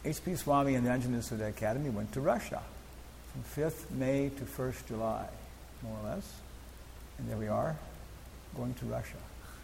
H.P. Swami and the Anjana Sudha Academy went to Russia from 5th May to 1st July, more or less. And there we are, going to Russia.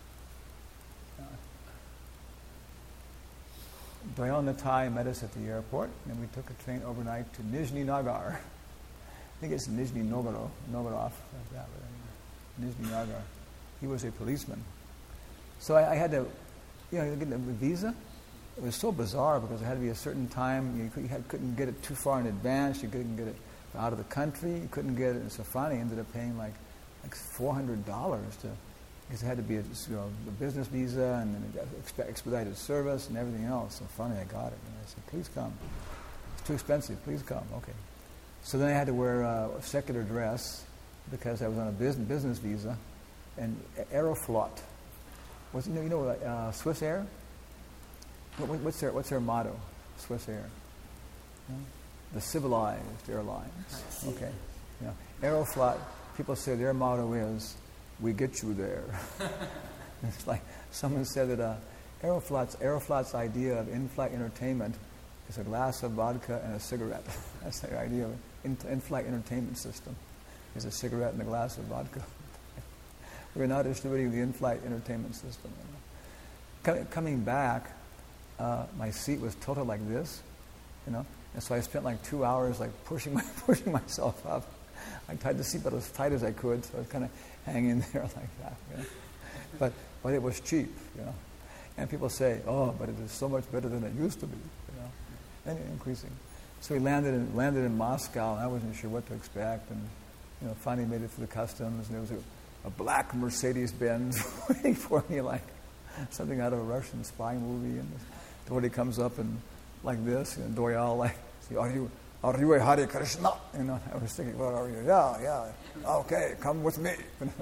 Doyal Natai met us at the airport, and we took a train overnight to Nizhny Novgorod. I think it's Nizhny Novgorod, like that, but anyway, Nizhny Novgorod. He was a policeman. So I had to, get a visa. It was so bizarre because it had to be a certain time. You couldn't get it too far in advance. You couldn't get it out of the country. You couldn't get it. And so finally, I ended up paying like $400 because it had to be a business visa and expedited service and everything else. So finally, I got it. And I said, "Please come. It's too expensive. Please come." Okay. So then I had to wear a secular dress because I was on a business visa, and Aeroflot was Swiss Air. What's their motto? Swiss Air. The civilized airlines. Okay. Aeroflot, people say their motto is, "We get you there." It's like someone said that Aeroflot's idea of in-flight entertainment is a glass of vodka and a cigarette. That's their idea of in-flight entertainment system, is a cigarette and a glass of vodka. We're now distributing the in-flight entertainment system. Coming back, my seat was tilted like this, and so I spent like 2 hours like pushing myself up. I tied the seatbelt as tight as I could, so I was kind of hanging there like that. But it was cheap, And people say, "Oh, but it is so much better than it used to be," and increasing. So we landed in Moscow, and I wasn't sure what to expect, and finally made it through the customs, and there was a black Mercedes-Benz waiting for me, like something out of a Russian spy movie, and somebody comes up and like this, and Doyal like, "Are you a Hare Krishna?" I was thinking, "What are you?" Yeah. "Okay, come with me."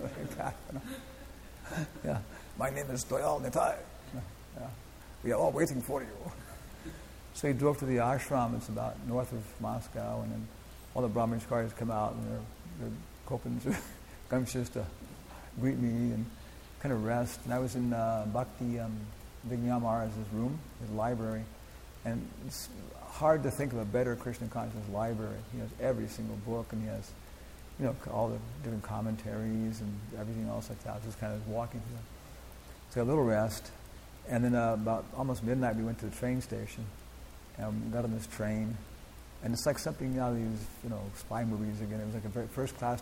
Yeah. "My name is Doyal Nitai. Yeah. We are all waiting for you." So he drove to the ashram. It's about north of Moscow, and then all the brahmacharis come out, and they're kopans or gumshas to greet me and kind of rest. And I was in Bhakti Vignan Maharaj's room, his library, and it's hard to think of a better Krishna consciousness library. He has every single book, and he has, all the different commentaries and everything else like that. I was just kind of walking through. So a little rest, and then about almost midnight we went to the train station, and got on this train, and it's like something out of these, spy movies again. It was like a very first-class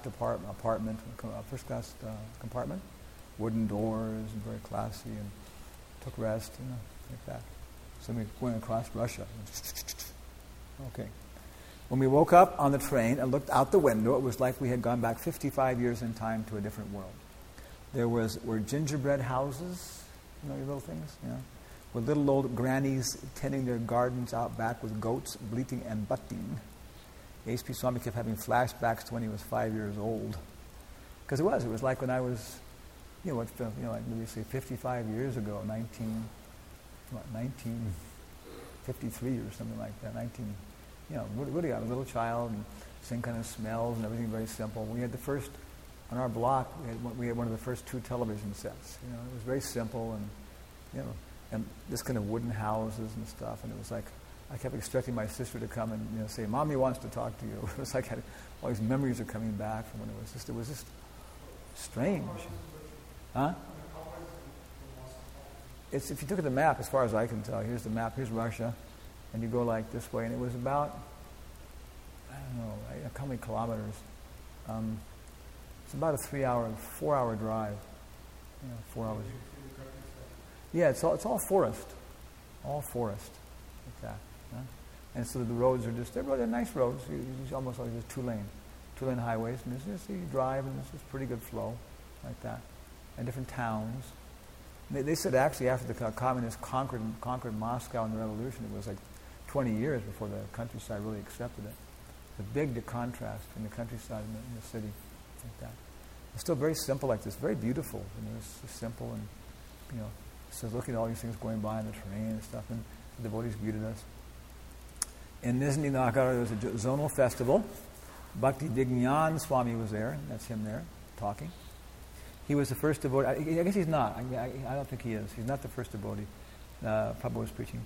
compartment, wooden doors, and very classy, and took rest, like that. So we went across Russia. Okay. When we woke up on the train and looked out the window, it was like we had gone back 55 years in time to a different world. There were gingerbread houses, your little things, with little old grannies tending their gardens out back with goats bleating and butting. H.P. Swami kept having flashbacks to when he was 5 years old. Because it was like when I was, like maybe say 55 years ago, 1953 or something like that. Really a little child, and same kind of smells and everything very simple. We had the first, on our block, we had one of the first 2 television sets. It was very simple, and and this kind of wooden houses and stuff. And it was like I kept expecting my sister to come and say, "Mommy wants to talk to you." It was like all these memories are coming back from when it was just strange, huh? It's, if you look at the map, as far as I can tell, here's the map. Here's Russia, and you go like this way, and it was about, I don't know, how many kilometers? It's about a 4-hour drive. 4 hours. Yeah, it's all forest, like that. Huh? And so the roads are they're nice roads. It's almost like just two-lane highways, and it's just you drive, and it's just pretty good flow, like that. And different towns. They said actually after the communists conquered Moscow in the revolution, it was like 20 years before the countryside really accepted it. The big contrast between the countryside and the city, like that. It's still very simple like this, very beautiful. It's just simple, and so looking at all these things going by on the train and stuff, and the devotees greeted us. In Nizhny Novgorod, there was a zonal festival. Bhakti Vignan Swami was there. That's him there, talking. He was the first devotee. I guess he's not. I don't think he is. He's not the first devotee. Prabhupada was preaching too.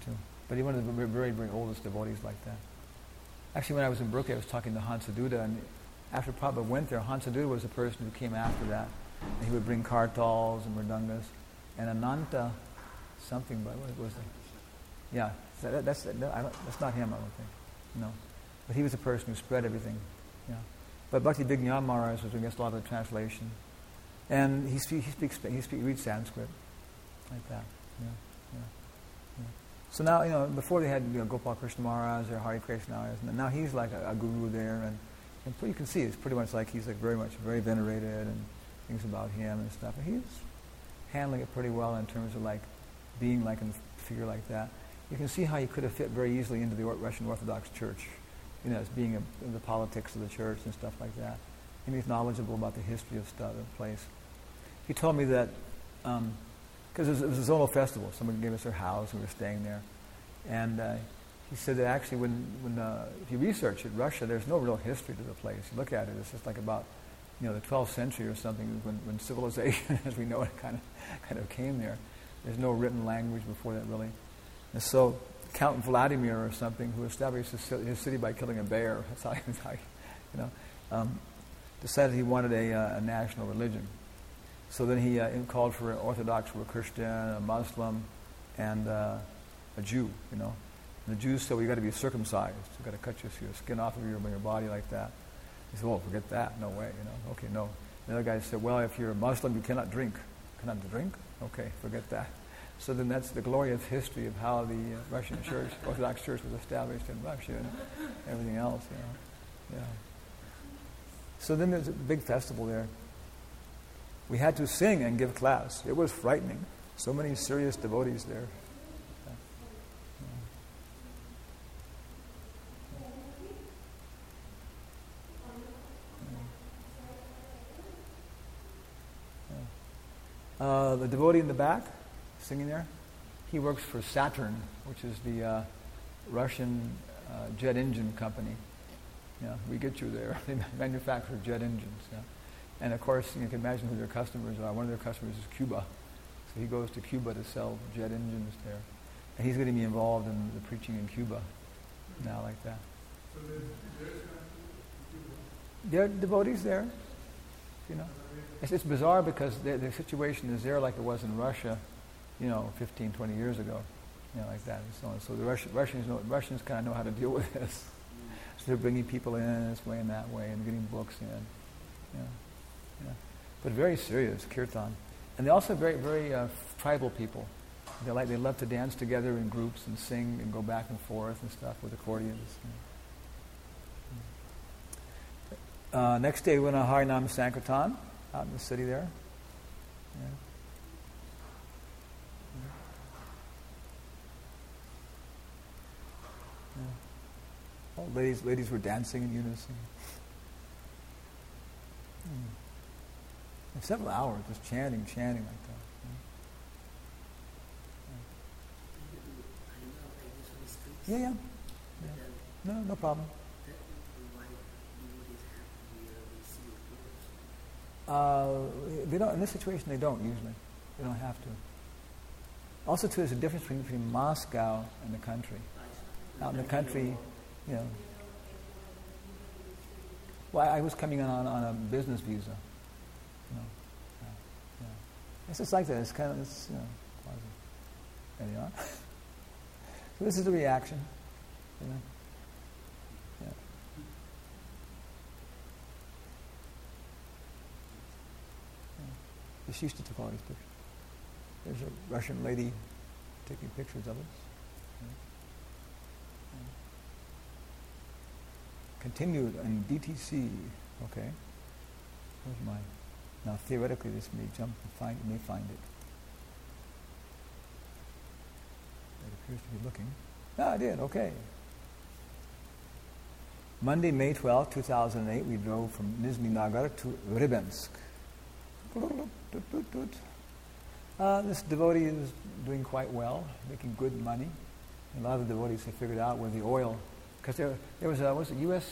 But he's one of the very, very oldest devotees like that. Actually, when I was in Berkeley, I was talking to Hansaduda, and after Prabhupada went there, Hansaduda was the person who came after that. And he would bring kartals and mridangas. And Ananta something, but what was it? Yeah, that's not him, I don't think. No. But he was the person who spread everything. Yeah. But Bhakti Vignan Maharaj was against a lot of the translation. And he reads Sanskrit. Like that. Yeah. Yeah. Yeah. So now, before they had Gopal Krishna Maharaj or Hari Krishna Maharaj, and now he's like a guru there, and you can see it's pretty much like he's like very venerated, and things about him and stuff. And he's handling it pretty well in terms of like being like a figure like that. You can see how he could have fit very easily into the Russian Orthodox Church, as being in the politics of the church and stuff like that. And he's knowledgeable about the history of the place. He told me that, because it was a zonal festival, someone gave us their house and we were staying there. And he said that actually when if you research it, Russia, there's no real history to the place. You look at it, it's just like about the 12th century or something when civilization as we know it kind of came there. There's no written language before that really. And so Count Vladimir or something, who established his city by killing a bear, that's how he decided he wanted a national religion. So then he called for an Orthodox, for a Christian, a Muslim, and a Jew. And the Jews said, well, you got to be circumcised. You got to cut your skin off of your body like that. He said, well, forget that. No way. Okay, no. The other guy said, well, if you're a Muslim, you cannot drink. Cannot drink? Okay, forget that. So then that's the glorious history of how the Russian Church, Orthodox Church, was established in Russia and everything else. Yeah. So then there's a big festival there. We had to sing and give class. It was frightening. So many serious devotees there. The devotee in the back, singing there, he works for Saturn, which is the Russian jet engine company. Yeah, we get you there. They manufacture jet engines. Yeah. And of course, you can imagine who their customers are. One of their customers is Cuba. So he goes to Cuba to sell jet engines there. And he's going to be involved in the preaching in Cuba now like that. So there are devotees there, It's bizarre because the situation is there like it was in Russia, 15, 20 years ago, like that and so on. So the Russians kind of know how to deal with this. So they're bringing people in this way and that way and getting books in. Yeah. But very serious, kirtan. And they're also very, very tribal people. They love to dance together in groups and sing and go back and forth and stuff with accordions. Next day we went on Harinam Sankirtan out in the city there. Yeah. All ladies were dancing in unison. And several hours, just chanting like that. Yeah. No problem. They don't. In this situation, they don't usually. They don't have to. Also, too, there's a difference between Moscow and the country. Out in the country, Well, I was coming on a business visa. It's just like that. It's kind of, quasi. There you are. So this is the reaction. Yeah. This used to take all these pictures. There's a Russian lady taking pictures of us. Continued in DTC. Okay. Where's mine? Now theoretically this may jump and may find it. It appears to be looking. I did, okay. Monday, May 12, 2008, we drove from Nizhny Novgorod to Rybinsk. This devotee is doing quite well, making good money. A lot of the devotees have figured out where the oil, because there was a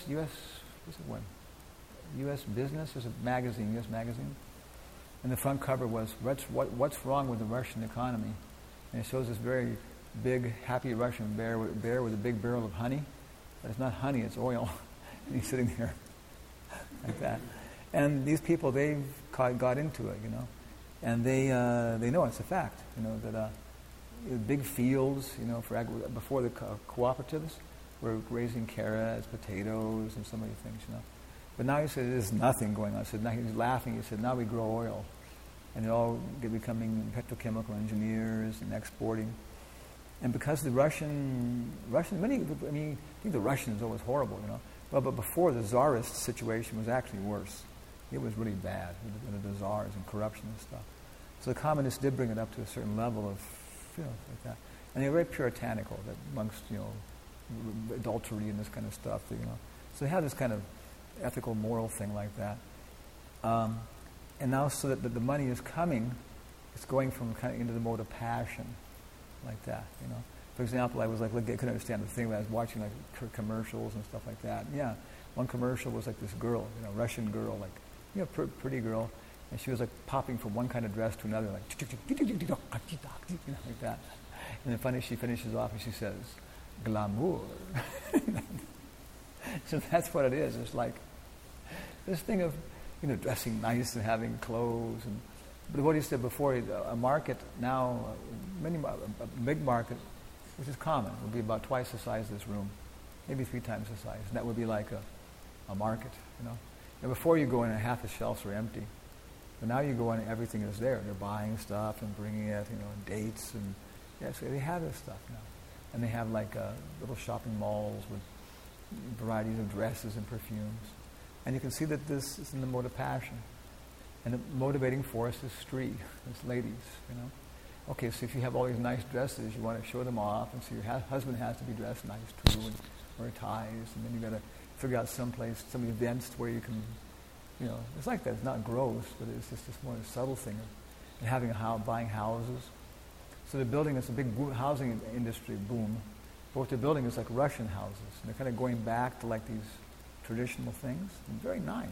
U.S. Business, there's a magazine, U.S. magazine, and the front cover was what's wrong with the Russian economy, and it shows this very big, happy Russian bear with a big barrel of honey. But it's not honey, it's oil. And he's sitting there like that. And these people, they've got into it, and they know it's a fact, that big fields, before the cooperatives were raising carrots, potatoes, and so many things, But now he said there's nothing going on. He said, now he's laughing. He said, now we grow oil, and they're all becoming petrochemical engineers and exporting. And because the Russians, I think the Russians are always horrible, But before, the Tsarist situation was actually worse. It was really bad with the Tsars and corruption and stuff. So the communists did bring it up to a certain level of, like that. And they were very puritanical, that amongst, adultery and this kind of stuff, So they have this kind of ethical, moral thing like that. And now so that the money is coming, it's going from kind of into the mode of passion, like that, For example, I was like, I couldn't understand the thing, but I was watching like commercials and stuff like that. And, one commercial was like this girl, Russian girl, like, pretty girl, and she was like popping from one kind of dress to another, like, like that. And then finally she finishes off and she says, glamour. So that's what it is. It's like this thing of, dressing nice and having clothes. But what he said before, a market now, a big market, which is common, would be about twice the size of this room, maybe 3 times the size. And that would be like a market, And before you go in, half the shelves are empty. But now you go in, everything is there. They're buying stuff and bringing it, and dates and so they have this stuff now. And they have like little shopping malls with varieties of dresses and perfumes. And you can see that this is in the mode of passion. And the motivating force is street, it's ladies, Okay, so if you have all these nice dresses, you want to show them off, and so your husband has to be dressed nice too, and wear ties, and then you got to figure out some events where you can, it's like that. It's not gross, but it's just this more subtle thing of having buying houses. So they're building this a big housing industry boom. But what they're building is like Russian houses, and they're kind of going back to like these traditional things. And very nice,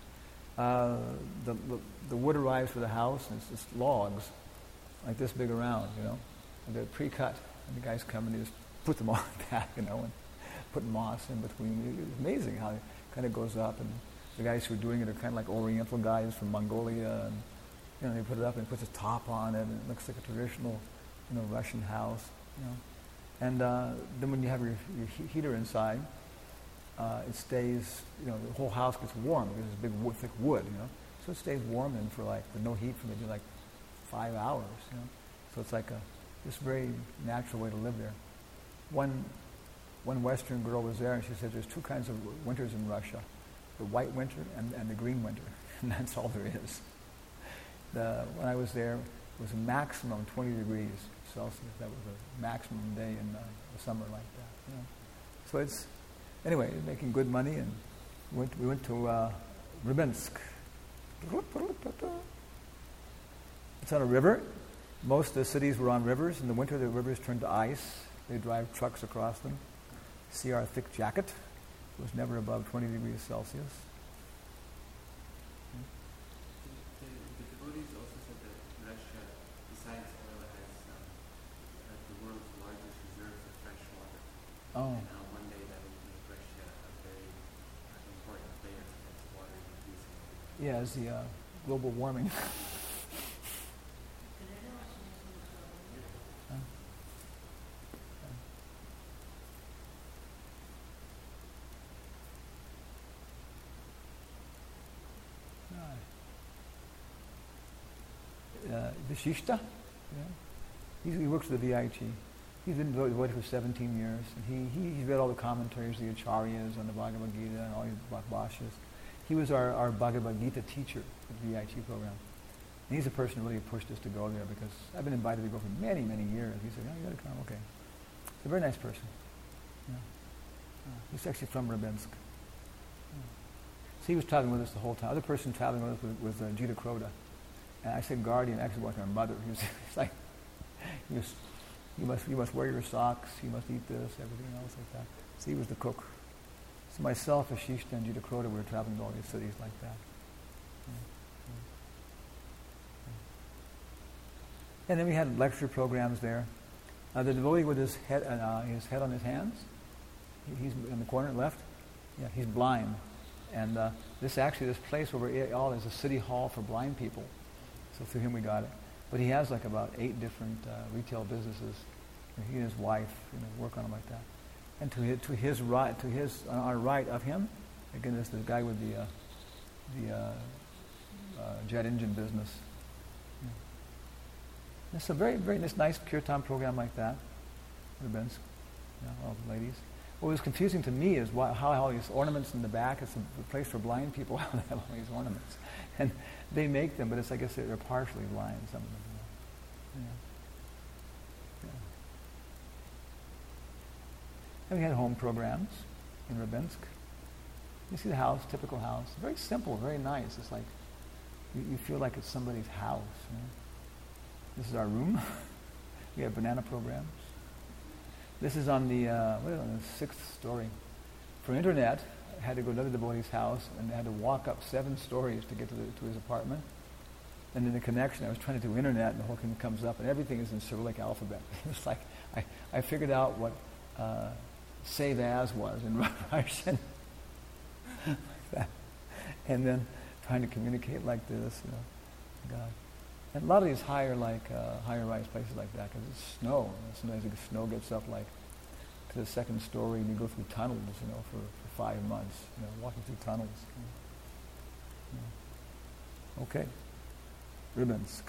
The wood arrives for the house, and it's just logs, like this big around, and they're pre-cut, and the guys come and they just put them on back, and put moss in between. It's amazing how it kind of goes up, and the guys who are doing it are kind of like Oriental guys from Mongolia, and they put it up and puts a top on it, and it looks like a traditional, Russian house, And then when you have your heater inside, it stays, the whole house gets warm because it's big thick wood, So it stays warm and for like, with no heat for maybe like 5 hours, So it's like this very natural way to live there. One Western girl was there, and she said there's 2 kinds of winters in Russia: the white winter and the green winter, and that's all there is. When I was there, it was a maximum 20 degrees Celsius. That was a maximum day in the summer like that. So it's anyway, making good money, and we went to Rybinsk. It's on a river. Most of the cities were on rivers. In the winter, the rivers turned to ice. They drive trucks across them. See our thick jacket. It was never above 20 degrees Celsius. The devotees also said that Russia, besides oil, has the world's largest reserves of fresh water. Oh. And one day that will make Russia a very important player as water is increasing. Yeah, as the global warming. Vishishta, he works with the VIT. He's been devoted for 17 years. And he's read all the commentaries, the Acharyas on the Bhagavad Gita and all these bhashyas. He was our Bhagavad Gita teacher at the VIT program. And he's a person who really pushed us to go there because I've been invited to go for many, many years. He said, you got to come, okay. He's a very nice person. He's actually from Rybinsk. So he was traveling with us the whole time. Other person traveling with us was Jita Kroda. And I said guardian, actually was our mother. He was like, you must wear your socks, you must eat this, everything else like that. So he was the cook. So myself, Ashishta, and Jita Kroda, we were traveling to all these cities like that. And then we had lecture programs there. The devotee with his head on his hands, he's in the corner left. Yeah, he's blind. And this place where we're all is a city hall for blind people. So through him we got it. But he has like about 8 different retail businesses. And he and his wife, work on them like that. And to his right, on our right of him, again, there's the guy with the jet engine business. Yeah. It's a very, very nice kirtan program like that. Ribbons, all the ladies. What was confusing to me is how all these ornaments in the back. It's a place for blind people. How they have all these ornaments, and they make them, but it's I guess they're partially blind. Some of them. Yeah. And we had home programs in Rybinsk. You see the house, typical house, very simple, very nice. It's like you feel like it's somebody's house. This is our room. We have banana programs. This is on the 6th story. For internet, I had to go to another devotee's house and I had to walk up 7 stories to get to his apartment. And in the connection, I was trying to do internet, and the whole thing comes up, and everything is in Cyrillic alphabet. It's like I figured out what save as was in Russian, like that, and then trying to communicate like this. God. And a lot of these higher rise places like that, because it's snow. And sometimes the snow gets up like to the 2nd story, and you go through tunnels, for 5 months, walking through tunnels. Okay. Rybinsk.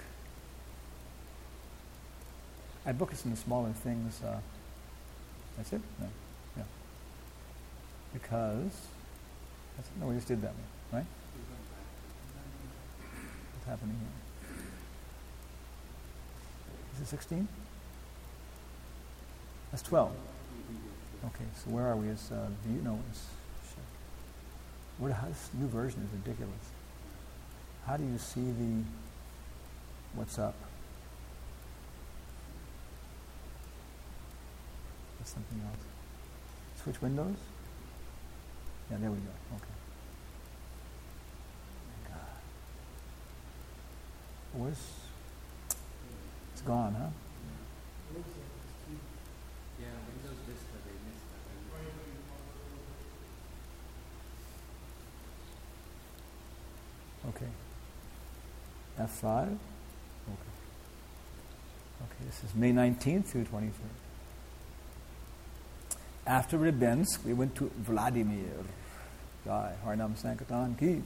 I book us in the smaller things. That's it? No. Yeah. Because we just did that one, right? What's happening here? Is it 16? That's 12. Okay, so where are we? It's this new version is ridiculous. How do you see what's up? That's something else. Switch windows? Yeah, there we go. Okay. God. It's gone, huh? Yeah, Windows Vista, they missed that. Okay. F5. Okay. Okay, this is May 19th through 23rd. After Rybinsk, we went to Vladimir. Jai, Harnam Sankirtan Ki.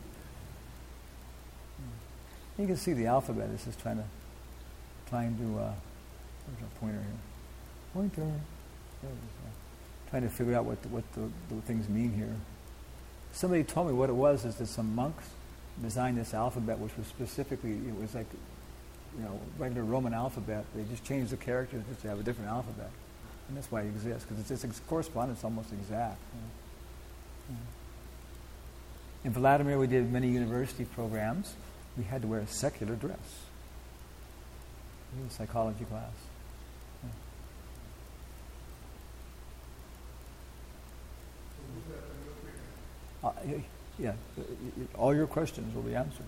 You can see the alphabet. This is trying to where's our pointer here? Pointer. There it is. Trying to figure out what the things mean here. Somebody told me what it was is that some monks designed this alphabet, which was specifically, it was like, regular Roman alphabet. They just changed the characters just to have a different alphabet. And that's why it exists, because its correspondence almost exact. In Vladimir, we did many university programs. We had to wear a secular dress. It was a psychology class. Yeah, all your questions will be answered.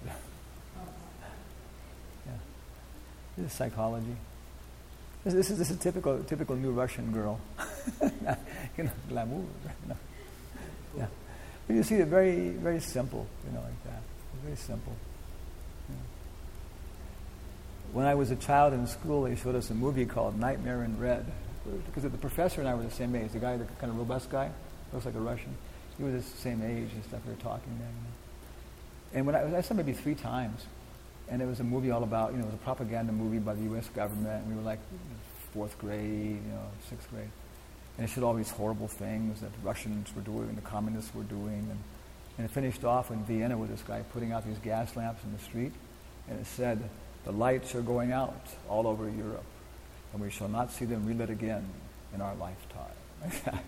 Yeah, this is psychology. This is a typical new Russian girl. Glamour. Yeah, but you see, it very, very simple. Like that. Very simple. Yeah. When I was a child in school, they showed us a movie called Nightmare in Red, because the professor and I were the same age. The guy, the kind of robust guy, looks like a Russian. He was the same age and stuff. We were talking then. And when I saw maybe 3 times, and it was a movie all about, it was a propaganda movie by the U.S. government. And we were like 4th grade, 6th grade. And it showed all these horrible things that the Russians were doing and the communists were doing. And it finished off in Vienna with this guy putting out these gas lamps in the street. And it said, the lights are going out all over Europe. And we shall not see them relit again in our lifetime.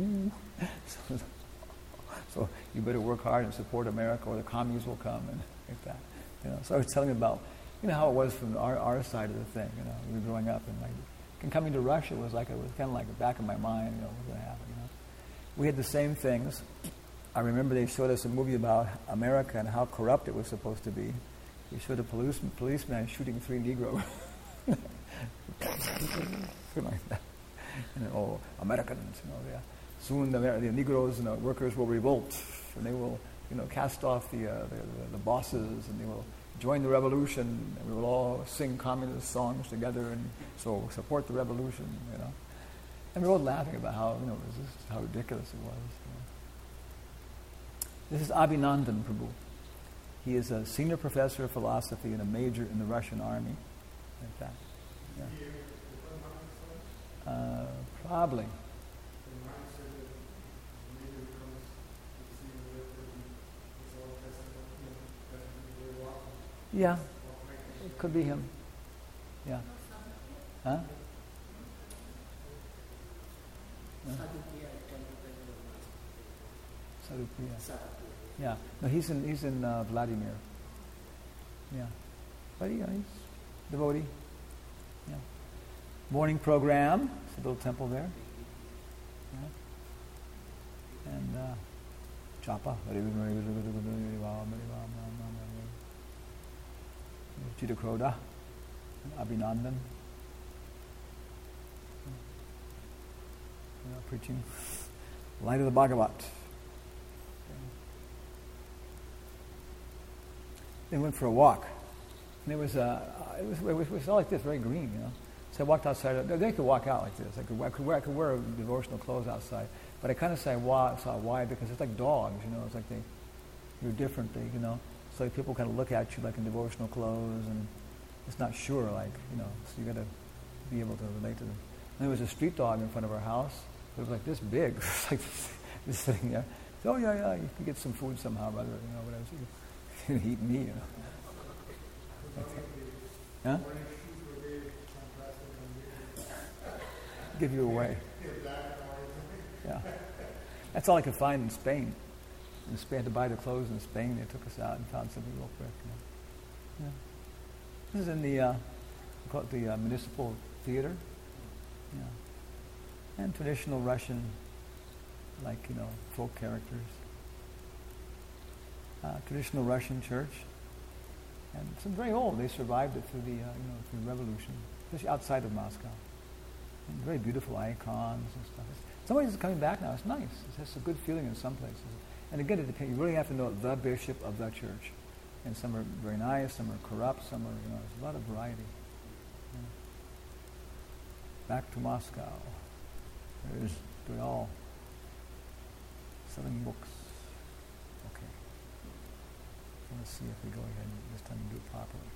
So you better work hard and support America, or the commies will come, and like that. So I was telling him about, how it was from our side of the thing. We were growing up, and coming to Russia was kind of like the back of my mind. What was going to happen? We had the same things. I remember they showed us a movie about America and how corrupt it was supposed to be. They showed a policeman shooting 3 Negroes. Like that. Americans, yeah. Soon the Negroes and the workers will revolt, and they will, cast off the bosses, and they will join the revolution, and we will all sing communist songs together, and so support the revolution, And we were all laughing about how ridiculous it was. This is Abhinandan Prabhu. He is a senior professor of philosophy and a major in the Russian army. Like that. Yeah. Probably. Yeah. It could be him. Yeah. Huh? Sarupriya. Yeah. No, he's in Vladimir. Yeah. But he's devotee. Yeah. Morning program. It's a little temple there. Yeah. And Japa. Chitakroda. Abhinandan. Preaching light of the Bhagavat. They went for a walk, and it was all like this, very green, So I walked outside. They could walk out like this. I could wear devotional clothes outside, but I kind of saw why, because it's like dogs, It's like you're different, So people kind of look at you like in devotional clothes, and it's not sure, So you got to be able to relate to them. And there was a street dog in front of our house. It was like this big. It was like just sitting there. So, yeah, you can get some food somehow, brother. Whatever. You can eat me, Okay. Huh? Give you away. Yeah. That's all I could find in Spain. In Spain, I had to buy the clothes in Spain. They took us out and found something real quick. Yeah. This is in the municipal theater. Yeah. And traditional Russian, folk characters. Traditional Russian church. And it's very old. They survived it through through the revolution, especially outside of Moscow. And very beautiful icons and stuff. Some places coming back now. It's nice. It has a good feeling in some places. And again, it depends. You really have to know the bishop of the church. And some are very nice, some are corrupt, some are, there's a lot of variety. Yeah. Back to Moscow. There's all selling books. Okay. Let's see if we go ahead and this time and do it properly.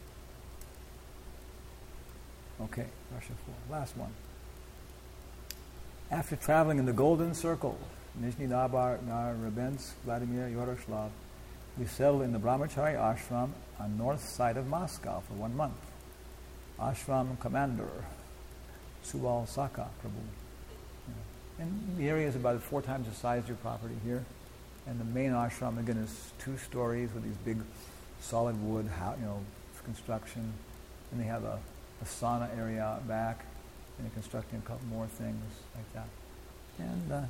Okay, Russia 4. Last one. After traveling in the Golden Circle, Nizhny Novgorod, Rabensk, Vladimir, Yaroslav, we settled in the Brahmachari ashram on north side of Moscow for 1 month. Ashram commander, Suval Saka Prabhu. And the area is about 4 times the size of your property here. And the main ashram, again, is 2 stories with these big solid wood, construction. And they have a sauna area out back. And they're constructing a couple more things like that. And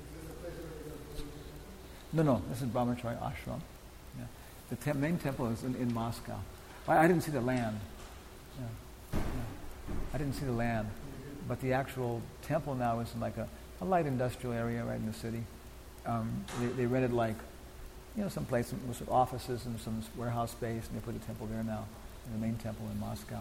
no, this is Brahmachari ashram. Yeah. The main temple is in Moscow. I didn't see the land. Yeah. I didn't see the land. But the actual temple now is in like a light industrial area right in the city. They rented some place with offices and some warehouse space, and they put a temple there now, in the main temple in Moscow.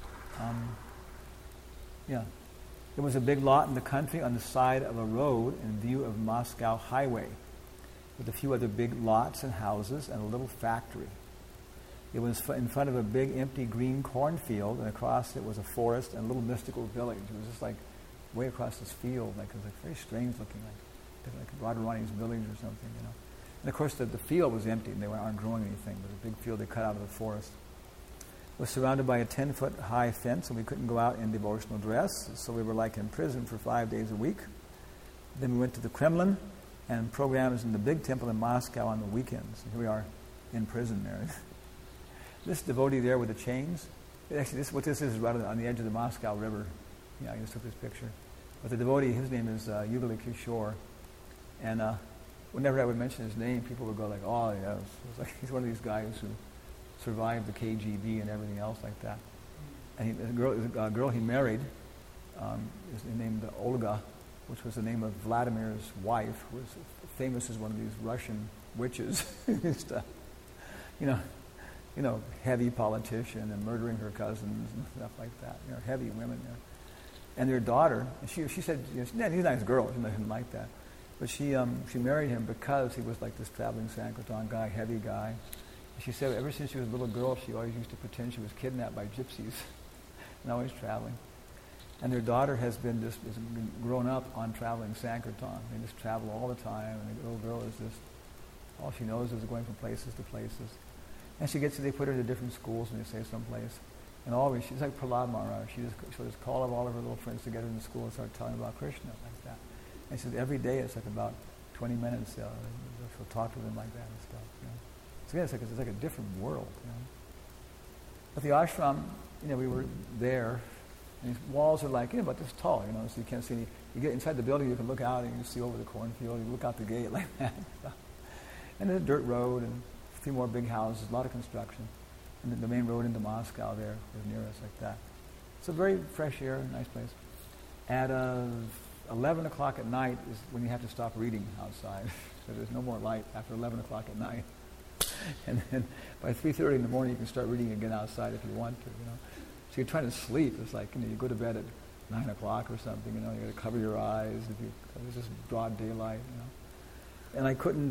There was a big lot in the country on the side of a road in view of Moscow highway, with a few other big lots and houses and a little factory. It was in front of a big empty green cornfield, and across it was a forest and a little mystical village. It was just like way across this field, it was very strange looking, like Radharani's village or something, And of course the field was empty, and they aren't growing anything. It was a big field they cut out of the forest. It was surrounded by a 10-foot high fence, and we couldn't go out in devotional dress, so we were like in prison for 5 days a week. Then we went to the Kremlin, and programs in the big temple in Moscow on the weekends. Here we are in prison there. This devotee there with the chains, actually what this is right on the edge of the Moscow River. I just took this picture. But the devotee, his name is Yugali Kishore. And whenever I would mention his name, people would go like, oh, yeah. It's like he's one of these guys who survived the KGB and everything else like that. And the girl he married, is named Olga, which was the name of Vladimir's wife, who was famous as one of these Russian witches. Stuff. Heavy politician and murdering her cousins and stuff like that. Heavy women there. And their daughter, and she said, he's a nice girl, she didn't like that. But she married him because he was like this traveling Sankirtan guy, heavy guy. And she said ever since she was a little girl, she always used to pretend she was kidnapped by gypsies and always traveling. And their daughter has been grown up on traveling Sankirtan. They just travel all the time, and the little girl is just, all she knows is going from places to places. And they put her to different schools, and they say someplace. And always, she's like Prahlad Maharaj. She'll just call up all of her little friends together in the school and start telling about Krishna like that. And she said every day it's like about 20 minutes. She'll talk to them like that and stuff. So again, it's like a different world. But the ashram, we were there, and these walls are like about this tall. So you can't see any. You get inside the building, you can look out and you see over the cornfield. You look out the gate like that. And there's a dirt road and a few more big houses, a lot of construction. And the main road into Moscow there was near us like that. It's a very fresh air, nice place. At 11 o'clock at night is when you have to stop reading outside. So there's no more light after 11 o'clock at night. And then by 3:30 in the morning you can start reading again outside if you want to. So you're trying to sleep. It's like you go to bed at 9 o'clock or something. You got to cover your eyes. It's just broad daylight. And I couldn't.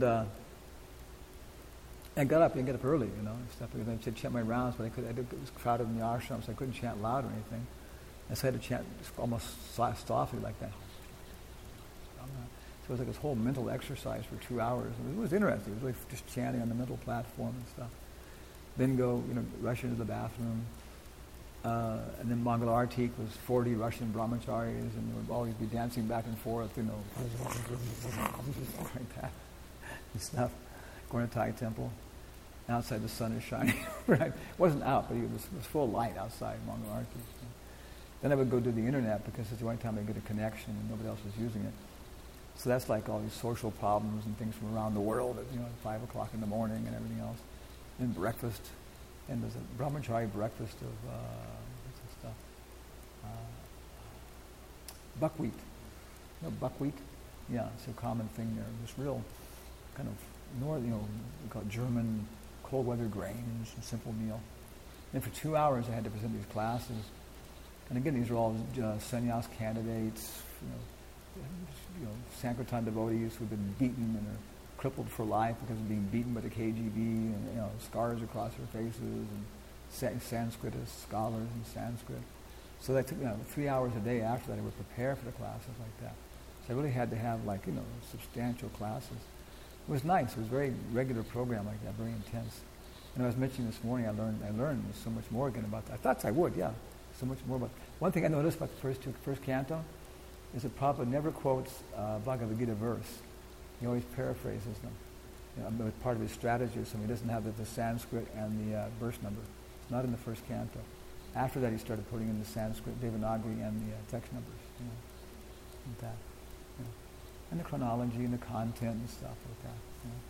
I got up early, and stuff. I had to chant my rounds, but it was crowded in the ashram, so I couldn't chant loud or anything. And so I had to chant almost softly like that. So it was like this whole mental exercise for 2 hours. It was interesting. It was like just chanting on the mental platform and stuff. Then rush into the bathroom. And then Mangala Artik was 40 Russian brahmacharis, and they would always be dancing back and forth, like that and stuff. Going to Thai temple. Outside the sun is shining. Right? It wasn't out, but it was full light outside Mangala Arati. Then I would go to the internet because it's the only time I get a connection and nobody else was using it. So that's like all these social problems and things from around the world at 5 o'clock in the morning and everything else. And breakfast. And there's a brahmachari breakfast of what's this stuff? Buckwheat. Buckwheat? Yeah, it's a common thing there. This real kind of we call it German cold weather grains, a simple meal. And for 2 hours I had to present these classes. And again, these are all sannyas candidates, Sankirtan devotees who've been beaten and are crippled for life because of being beaten by the KGB, and scars across their faces, and Sanskritist scholars in Sanskrit. So that took 3 hours a day after that I would prepare for the classes like that. So I really had to have substantial classes. It was nice. It was a very regular program like that, very intense. And I was mentioning this morning, I learned so much more again about that. I thought I would, yeah, so much more about. One thing I noticed about the first canto is that Prabhupada never quotes Bhagavad Gita verse. He always paraphrases them. Part of his strategy is so he doesn't have the Sanskrit and the verse number. It's not in the first canto. After that, he started putting in the Sanskrit, Devanagari, and the text numbers. Like that. And the chronology and the content and stuff like that.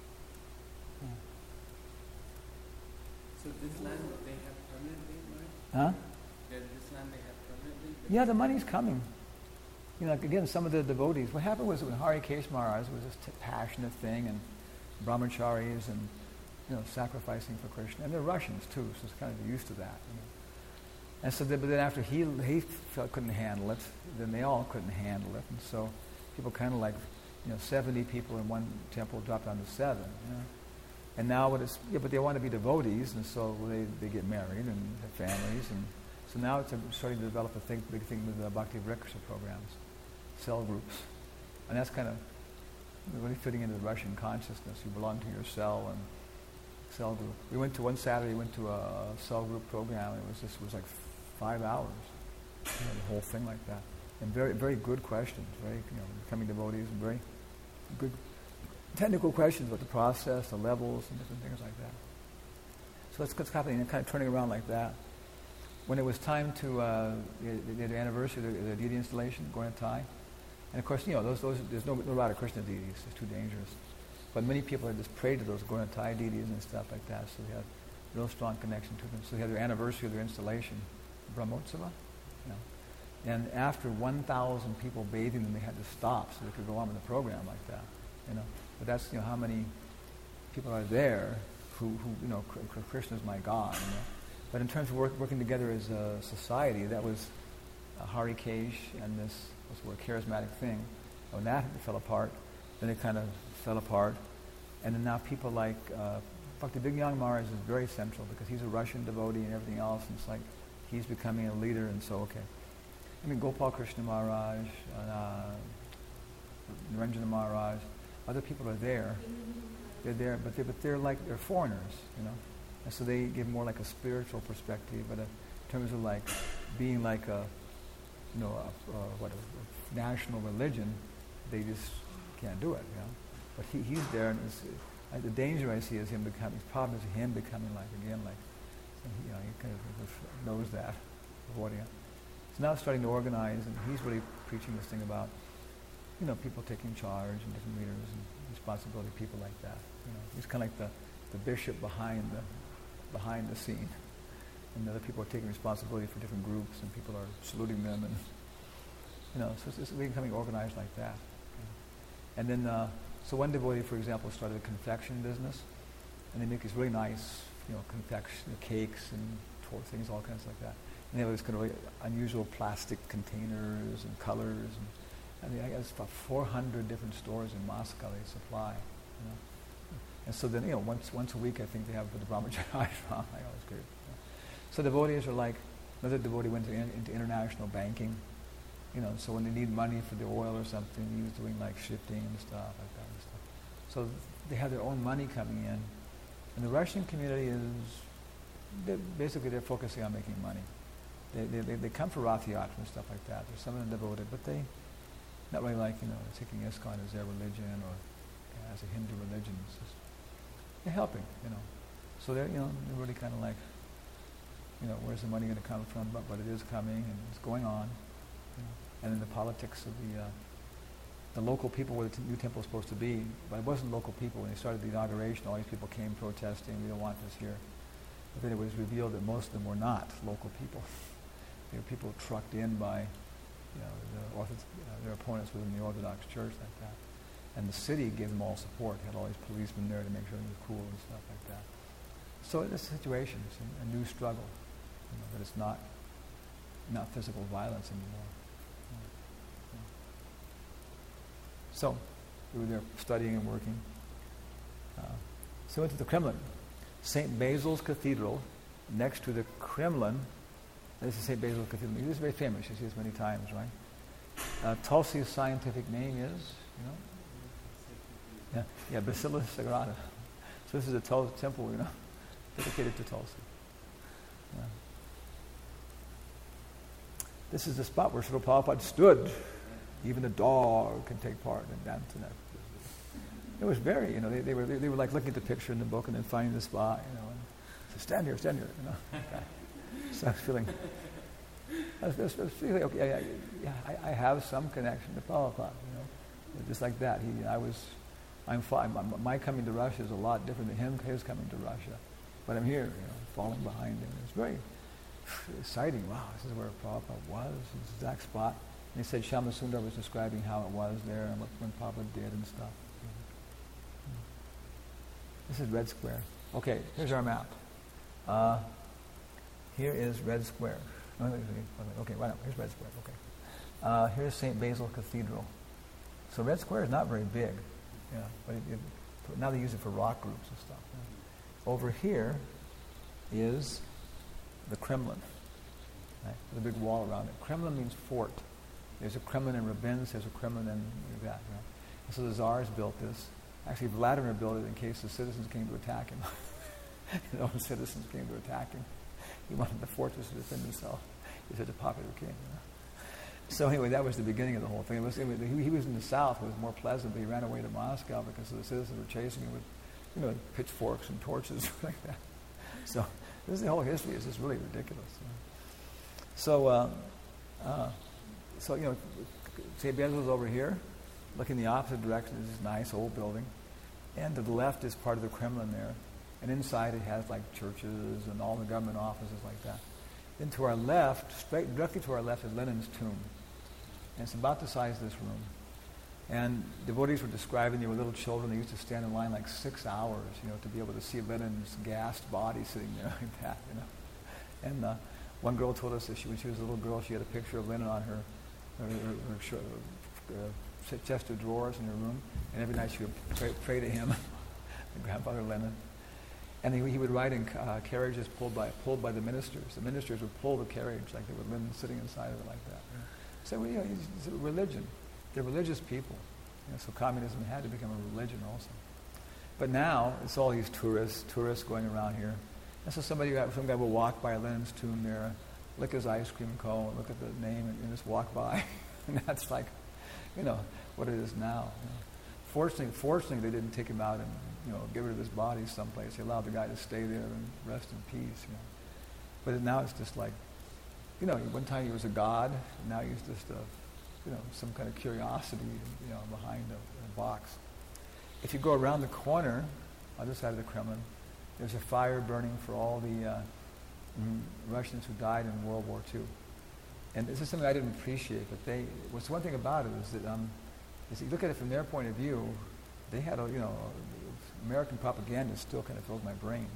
So this land they have permanently, right? Huh? This land they have permanently? Yeah, the money's coming. Again, some of the devotees. What happened was when Hari Kesh Maharaj was this passionate thing, and brahmacharis and sacrificing for Krishna, and they're Russians too, so it's kind of used to that. And so, but then after he couldn't handle it, then they all couldn't handle it, and so people kind of 70 people in one temple dropped down to 7. And now but they want to be devotees, and so they get married and have families, and so now it's starting to develop a big thing with the Bhakti Vriksha programs, cell groups, and that's kind of really fitting into the Russian consciousness. You belong to your cell and cell group. We went to one Saturday. We went to a cell group program. It was like 5 hours, the whole thing like that. And very, very good questions, very, becoming devotees, and very good technical questions about the process, the levels, and different things like that. So that's what's happening, and kind of turning around like that. When it was time to the anniversary of the deity installation, going to Thai, and of course, there's no Radha-Krishna deities; it's too dangerous. But many people had just prayed to those Gaura Thai deities and stuff like that, so they had a real strong connection to them. So they had their anniversary of their installation, Brahmotsava, And after 1,000 people bathing them, they had to stop so they could go on with the program like that. But that's how many people are there who Krishna is my God. But in terms of working together as a society, that was Harikesh and this was a charismatic thing. When that fell apart, then it kind of fell apart. And then now people like Bhakti Vignan Maharaj is very central because he's a Russian devotee and everything else. And it's like he's becoming a leader, and so okay. I mean, Gopal Krishna Maharaj, Narendra Maharaj, other people are there. They're there, but they're foreigners, and so they give more like a spiritual perspective. But in terms of like being like a national religion, they just can't do it, But he's there, and the danger I see is him becoming. The problem is him becoming he kind of knows that. So now starting to organize, and he's really preaching this thing about, people taking charge and different leaders and responsibility, people like that. He's kind of like the bishop behind the scene, and other people are taking responsibility for different groups, and people are saluting them, and so it's becoming organized like that. And then, so one devotee, for example, started a confection business, and they make these really nice, confection cakes and things, all kinds like that. And they have these kind of really unusual plastic containers and colors. And I guess about 400 different stores in Moscow they supply. And so then, once a week I think they have for the Brahmacharya ashram. It's great. So devotees are like, another devotee went into international banking. So when they need money for the oil or something, he was doing like shifting and stuff like that and stuff. So they have their own money coming in. And the Russian community they're focusing on making money. They come for Rath Yatra and stuff like that. There's some of them devoted, but they not really like, taking ISKCON as their religion or as a Hindu religion. It's just, they're helping, So they're really kind of like, where's the money going to come from? But it is coming and it's going on. And then the politics of the local people where the new temple is supposed to be, but it wasn't local people. When they started the inauguration, all these people came protesting, we don't want this here. But then it was revealed that most of them were not local people. They were people trucked in by their opponents within the Orthodox Church like that. And the city gave them all support, had all these policemen there to make sure everything was cool and stuff like that. So it's a situation, it's a new struggle, but it's not physical violence anymore. So we were there studying and working. So we went to the Kremlin. St. Basil's Cathedral, next to the Kremlin. This is St. Basil's Cathedral. This is very famous. You see this many times, right? Tulsi's scientific name is, Yeah, Basilica Sagrada. So this is a temple, dedicated to Tulsi. Yeah. This is the spot where Srila Prabhupada stood. Even a dog can take part in dance in that. It was very, they were like looking at the picture in the book and then finding the spot, and so stand here, So I was feeling, okay, I have some connection to Prabhupada, just like that. I'm fine. My coming to Russia is a lot different than his coming to Russia, but I'm here, falling behind him. It's very exciting. Wow, this is where Prabhupada was, this exact spot. And he said Shama Sundar was describing how it was there and what Prabhupada did and stuff. This is Red Square. Okay, here's our map. Here is Red Square. Okay, right up. Here's Red Square. Okay. Here's St. Basil Cathedral. So Red Square is not very big, but now they use it for rock groups and stuff. Over here is the Kremlin, right? With a big wall around it. Kremlin means fort. There's a Kremlin in Rabinsk, there's a Kremlin in that. And so the Tsars built this. Actually, Vladimir built it in case the citizens came to attack him. The citizens came to attack him. He wanted the fortress to defend himself. He was such a popular king. So anyway, that was the beginning of the whole thing. He was in the south, it was more pleasant, but he ran away to Moscow because the citizens were chasing him with, pitchforks and torches like that. So this is the whole history. It's just really ridiculous. So St. Basil is over here, looking the opposite direction. This is nice old building, and to the left is part of the Kremlin there, and inside it has like churches and all the government offices like that. Then to our left, directly to our left, is Lenin's tomb. And it's about the size of this room. And devotees were describing they were little children. They used to stand in line like 6 hours, to be able to see Lenin's gassed body sitting there like that, And one girl told us that when she was a little girl, she had a picture of Lenin on her chest of drawers in her room, and every night she would pray to him, grandfather Lenin. And he would ride in carriages pulled by the ministers. The ministers would pull the carriage like they were Lenin sitting inside of it like that. So it's a religion. They're religious people. So communism had to become a religion also. But now it's all these tourists going around here. And so some guy will walk by Lenin's tomb there, lick his ice cream cone, look at the name, and just walk by. And that's like, what it is now. Fortunately, they didn't take him out and get rid of his body someplace. They allowed the guy to stay there and rest in peace. But now it's just like, one time he was a god, and now he's just some kind of curiosity, behind a box. If you go around the corner, other side of the Kremlin, there's a fire burning for all the Russians who died in World War II. And this is something I didn't appreciate, but what's one thing about it is that, is you look at it from their point of view, they had American propaganda still kind of fills my brains,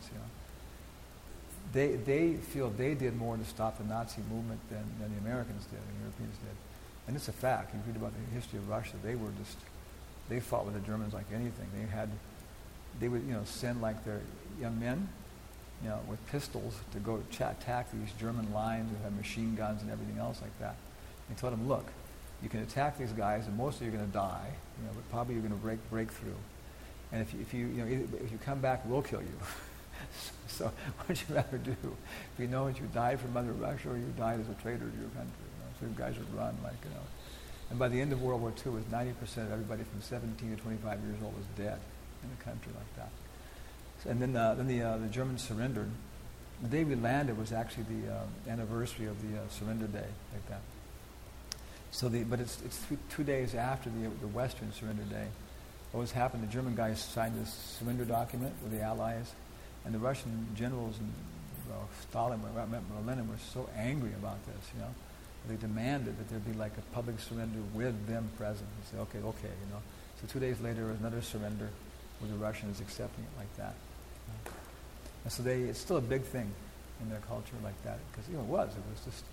They feel they did more to stop the Nazi movement than the Americans did, the Europeans did. And it's a fact. You read about the history of Russia, they fought with the Germans like anything. They would send like their young men, with pistols to go attack these German lines who had machine guns and everything else like that. They told them, look, you can attack these guys, and mostly you're going to die, but probably you're going to break through. And if you come back, we'll kill you. So what would you rather do? If you know that you died for Mother Russia or you died as a traitor to your country? So you guys would run And by the end of World War II, it was 90% of everybody from 17 to 25 years old was dead in a country like that. And then the Germans surrendered. The day we landed was actually the anniversary of the surrender day, like that. But it's 2 days after the Western surrender day. What was happened? The German guys signed this surrender document with the Allies, and the Russian generals and Stalin and Lenin were so angry about this. They demanded that there be like a public surrender with them present. They said, okay. So 2 days later, there was another surrender with the Russians accepting it like that. And so it's still a big thing in their culture like that, because it was just.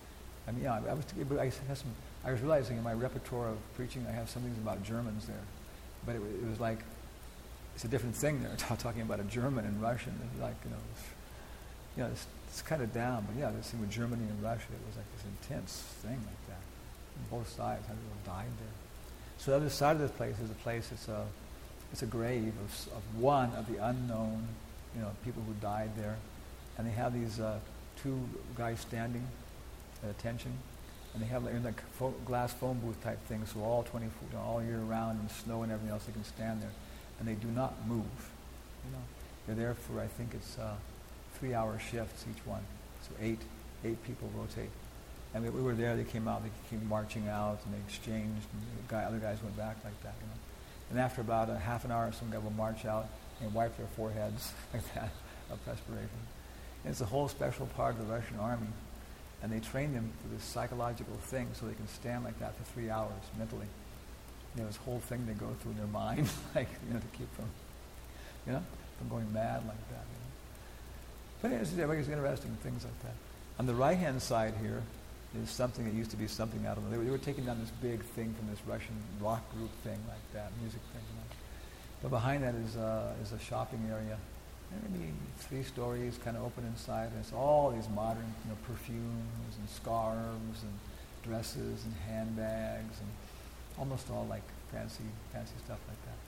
I was realizing in my repertoire of preaching, I have some things about Germans there, but it was like it's a different thing there. Talking about a German and Russian, it's like it's kind of down, but this thing with Germany and Russia, it was like this intense thing like that. On both sides, everyone died there. So the other side of this place is a place. It's a grave of one of the unknown, people who died there, and they have these two guys standing at attention, and they have like glass phone booth type things, so all year round in snow and everything else, they can stand there, and they do not move. They're there for, I think it's 3-hour shifts each one, so eight people rotate. And we were there. They came out. They came marching out, and they exchanged. And other guys went back like that. And after about a half an hour, some guy will march out and wipe their foreheads like that of perspiration. And it's a whole special part of the Russian army, and they train them for this psychological thing so they can stand like that for 3 hours mentally. This whole thing they go through in their mind, like to keep from going mad like that. But it's interesting things like that. On the right-hand side here is something that used to be something, I don't know. They were taking down this big thing from this Russian rock group thing like that, music thing. But behind that is a shopping area, maybe 3 stories, kind of open inside. And it's all these modern, perfumes and scarves and dresses and handbags and almost all like fancy stuff like that.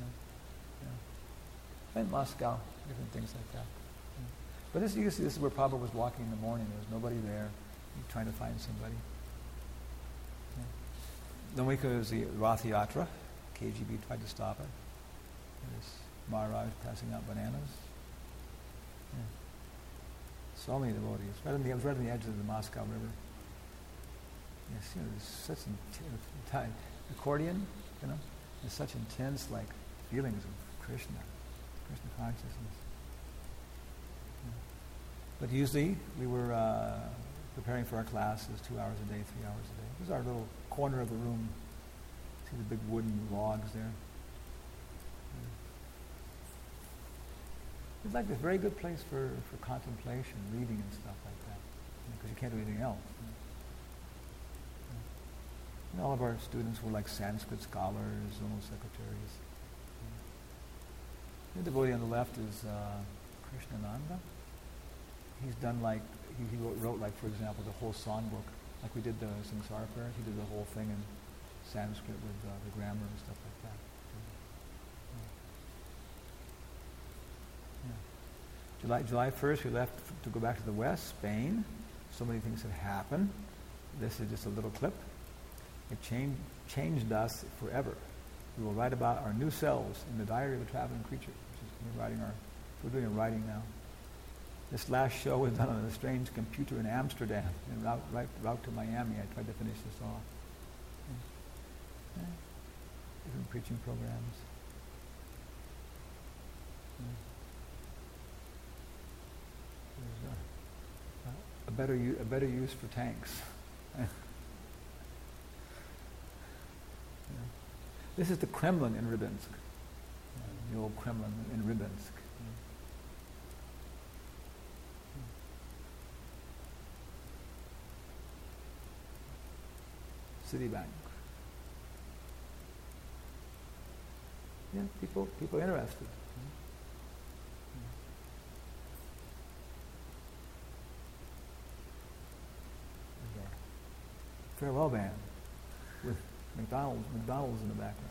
And Moscow, different things like that. But you can see this is where Prabhupada was walking in the morning. There was nobody there. Trying to find somebody. Then we could the Rath Yatra. KGB tried to stop it. There's Maharaj passing out bananas. So many devotees. It was right on the edge of the Moscow River. Yes, there's such accordion, there's such intense feelings of Krishna consciousness. But usually we were preparing for our classes 2 hours a day, 3 hours a day. This is our little corner of the room. See the big wooden logs there? It's like this very good place for contemplation, reading and stuff like that, because you can't do anything else. And all of our students were like Sanskrit scholars, zonal secretaries. The devotee on the left is Krishnananda. He's done he wrote for example, the whole songbook. Like we did the Samsara prayer, he did the whole thing in Sanskrit with the grammar and stuff like that. July 1st, we left to go back to the west, Spain. So many things had happened. This is just a little clip. It changed us forever. We will write about our new selves in the Diary of a Traveling Creature, which is we're doing a writing now. This last show was done on a strange computer in Amsterdam, en route to Miami. I tried to finish this off. Different preaching programs. There's a better use for tanks. This is the Kremlin in Rybinsk, the old Kremlin in Rybinsk. Citibank. Yeah, people interested. Farewell band with McDonald's in the background.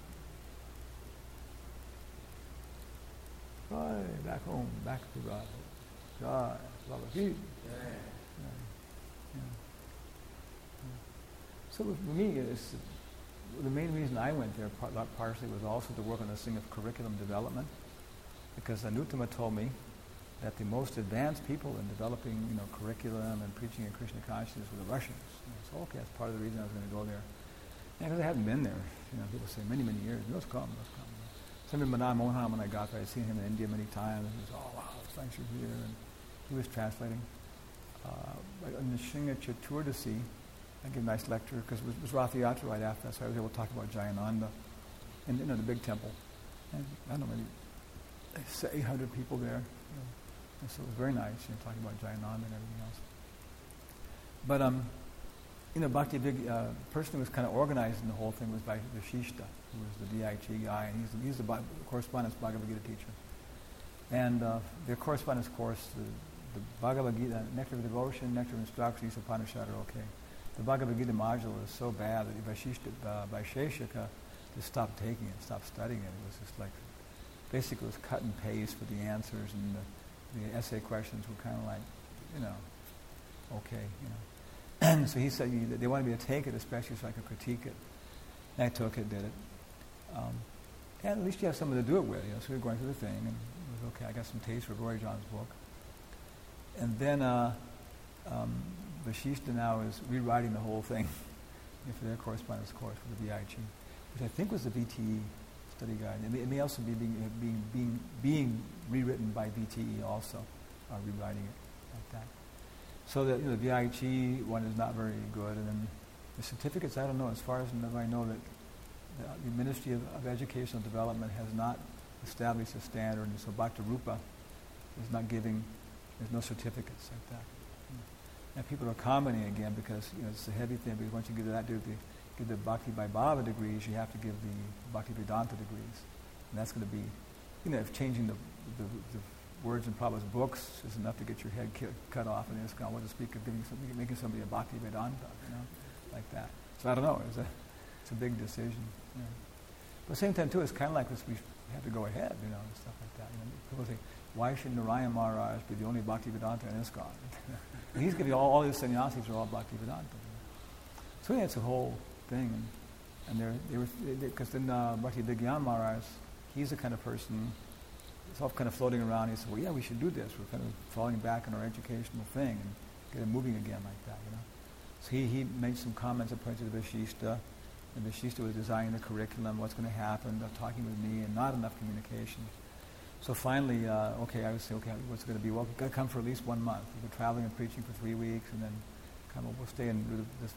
Bye, back home, back to God. God, love of you. So for me, the main reason I went there partially was also to work on this thing of curriculum development, because Anuttama told me that the most advanced people in developing, curriculum and preaching in Krishna consciousness were the Russians. So okay, that's part of the reason I was going to go there. And because I hadn't been there, people say many years. Let's come. So I remember Madan Mohan, when I got there, I'd seen him in India many times. And he was, oh wow, thanks you're here. And he was translating. On the Shinga Chaturdasi, I gave a nice lecture because it was Rath Yatra right after that, so I was able to talk about Jayananda in the big temple. And I don't know, maybe 800 people there. And so it was very nice, talking about Jayananda and everything else. But Bhakti person who was kind of organizing the whole thing was by Vashishta, who was the DIG guy, and he's the correspondence Bhagavad Gita teacher. And their correspondence course, the Bhagavad Gita, Nectar of Devotion, Nectar of Instruction, Upanishad are okay. The Bhagavad Gita module is so bad that Vaisheshika just stopped taking it, stopped studying it. It was just like, basically it was cut and paste with the answers, and the essay questions were kind of like, okay, So he said they wanted me to take it, especially so I could critique it. And I took it, did it. And at least you have someone to do it with, So we were going through the thing, and it was okay. I got some taste for Roy John's book. And then Vashishta now is rewriting the whole thing for their correspondence course for the VIG, which I think was the VTE study guide. It may also be being rewritten by VTE also, rewriting it like that. So that the VIG one is not very good, and then the certificates, I don't know. As far as I know, that the Ministry of Educational Development has not established a standard, and so Bhakti Rupa is not giving. There's no certificates like that. And people are commenting again because it's a heavy thing. Because once you give the Bhakti by Bhava degrees, you have to give the Bhakti Vedanta degrees, and that's going to be, if changing the words in Prabhupada's books is enough to get your head cut off, and it's going to speak of making somebody a Bhakti Vedanta, like that. So I don't know. It's a big decision. But at the same time too, it's kind of like this. We have to go ahead, and stuff like that. People say, why should Narayan Maharaj be the only Bhakti Vedanta in ISKCON? And he's going to be all his sannyasis are all Bhakti Vedanta. So it's a whole thing, and they were because then Bhakti Vigyan Maharaj, he's the kind of person. It's all kind of floating around. He said, well, yeah, we should do this. We're kind of falling back on our educational thing and get it moving again like that, So he made some comments that pointed to Vashishta, and Vashishta was designing the curriculum, what's going to happen, talking with me, and not enough communication. So finally, I would say, what's it going to be? Well, we've got to come for at least 1 month. We've been traveling and preaching for 3 weeks, and then we'll stay in this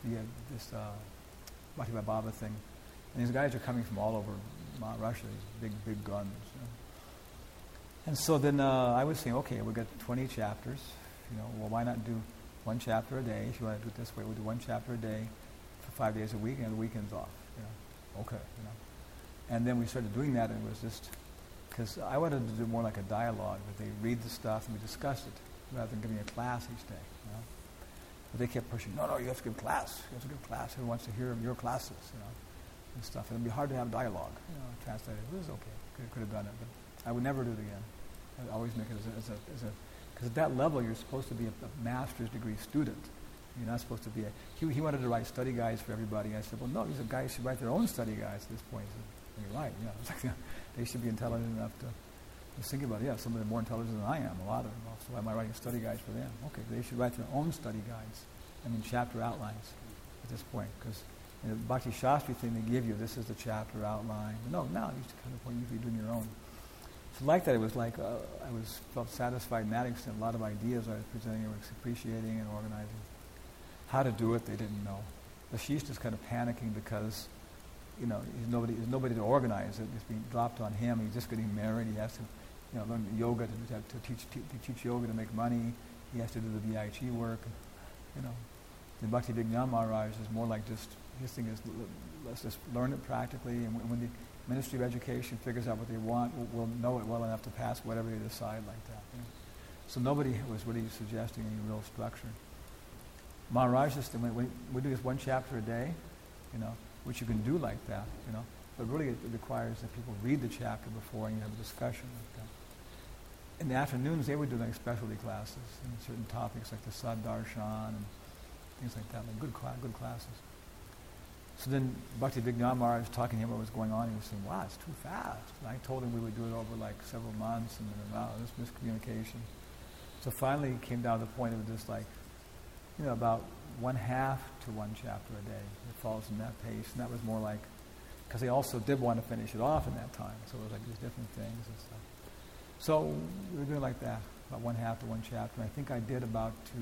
Bhakti Baba thing. And these guys are coming from all over Russia, these big guns. You know. And so then I was saying, okay, we've got 20 chapters. Well, why not do one chapter a day? If you want to do it this way, we'll do one chapter a day for 5 days a week, and the weekends off. Okay. And then we started doing that, and it was just because I wanted to do more like a dialogue, that they read the stuff and we discuss it, rather than giving a class each day. But they kept pushing, no, you have to give class. You have to give class. Everyone wants to hear your classes, and stuff. And it'd be hard to have dialogue. Translated. It was okay. Could have done it, but I would never do it again. I'd always make it as a because at that level you're supposed to be a master's degree student. You're not supposed to be he wanted to write study guides for everybody. I said, well, no, these guys should write their own study guides at this point. He said, you're right. They should be intelligent enough to think about it. Some of them are more intelligent than I am, a lot of them. So why am I writing study guides for them? Okay, they should write their own study guides. Chapter outlines at this point, because the Bhakti Shastri thing they give you, this is the chapter outline. But no, now you kind of point you be doing your own. So like that, it was like felt satisfied in that extent. A lot of ideas I was presenting, I was appreciating and organizing. How to do it, they didn't know. The Shishta is kind of panicking because, there's nobody to organize it. It's being dropped on him. He's just getting married. He has to, learn yoga to teach yoga to make money. He has to do the VIG work. The Bhakti Vignan Maharaj is more like just, his thing is, let's just learn it practically, and when the Ministry of Education figures out what they want, we'll know it well enough to pass whatever they decide like that. So nobody was really suggesting any real structure. Maharaj just, we do this one chapter a day, which you can do like that, but really it requires that people read the chapter before and you have a discussion like that. In the afternoons, they would do like specialty classes in certain topics like the Sad Darshan and things like that, like good classes. So then Bhakti Vignan Maharaj was talking to him what was going on. He was saying, wow, it's too fast. And I told him we would do it over like several months, and then, wow, this miscommunication. So finally it came down to the point of just like, about 1/2 to one chapter a day. It falls in that pace. And that was more like, because they also did want to finish it off in that time. So it was like these different things and stuff. So we were doing like that, about 1/2 to one chapter. I think I did about to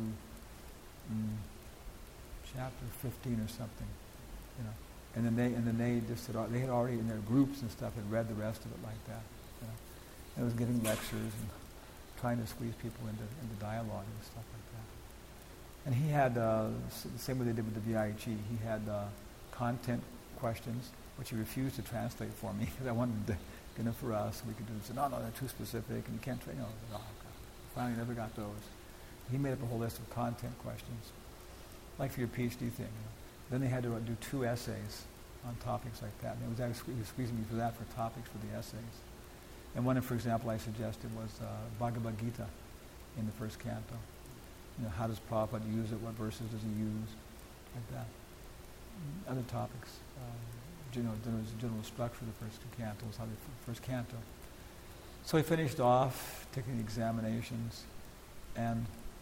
chapter 15 or something, And then they just they had already in their groups and stuff had read the rest of it like that, And it was giving lectures and trying to squeeze people into dialogue and stuff like that. And he had the same way they did with the VIG. He had content questions, which he refused to translate for me because I wanted to get them for us. We could do. He said, no, they're too specific, and you can't train. Finally, never got those. He made up a whole list of content questions, like for your PhD thing. Then they had to do 2 essays on topics like that. And he was squeezing me for that, for topics for the essays. And one, for example, I suggested was Bhagavad Gita in the first canto. How does Prabhupada use it? What verses does he use? Like that. Other topics. There was a general structure of the first 2 cantos, first canto. So he finished off taking the examinations, and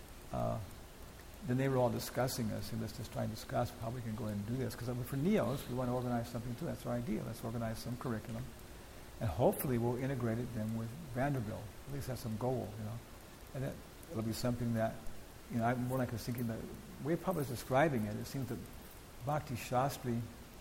then they were all discussing this, and let's just try and discuss how we can go ahead and do this. Because for NEOs, we want to organize something too. That's our idea. Let's organize some curriculum. And hopefully we'll integrate it then with Vanderbilt. At least have some goal, And that it'll be something that, I'm more like I was thinking that the way Prabhupada is describing it, it seems that Bhakti Shastri,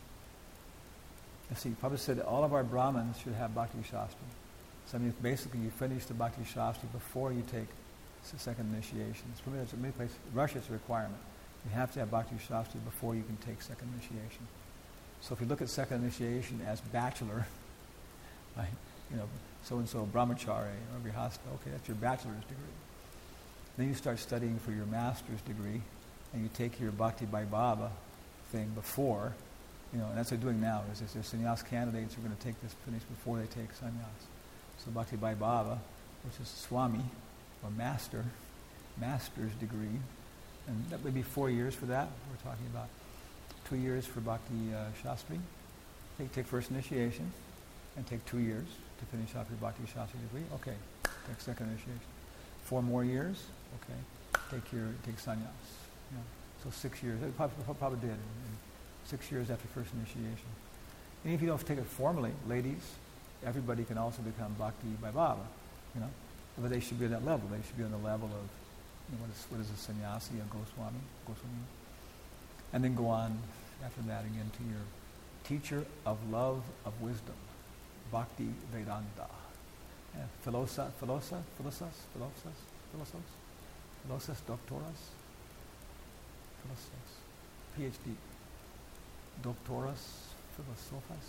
Prabhupada said that all of our Brahmins should have Bhakti Shastri. So basically you finish the Bhakti Shastri before you take the second initiation. It's in many places, Russia, it's a requirement. You have to have Bhakti Shastri before you can take second initiation. So if you look at second initiation as bachelor, right, so-and-so brahmachari or grihastha, okay, that's your bachelor's degree. Then you start studying for your master's degree, and you take your Bhakti Vaibhava thing before, and that's what they're doing now, is there's sannyas candidates who are going to take this, finish before they take sannyas. So Bhakti Vaibhava, which is Swami, or master's degree, and that would be 4 years for that. We're talking about 2 years for Bhakti Shastri. Take first initiation, and take 2 years to finish off your Bhakti Shastri degree. Okay, take second initiation. 4 more years, okay, take sannyas. So 6 years. Prabhupada did. And 6 years after first initiation. And if you don't take it formally, ladies, everybody can also become Bhakti Vaibhava, But they should be at that level. They should be on the level of, what is a sannyasi, a Goswami? And then go on after that again to your teacher of love of wisdom, Bhakti Vedanta. Yeah. Philosas doctoras, PhD, doctoras filosofas.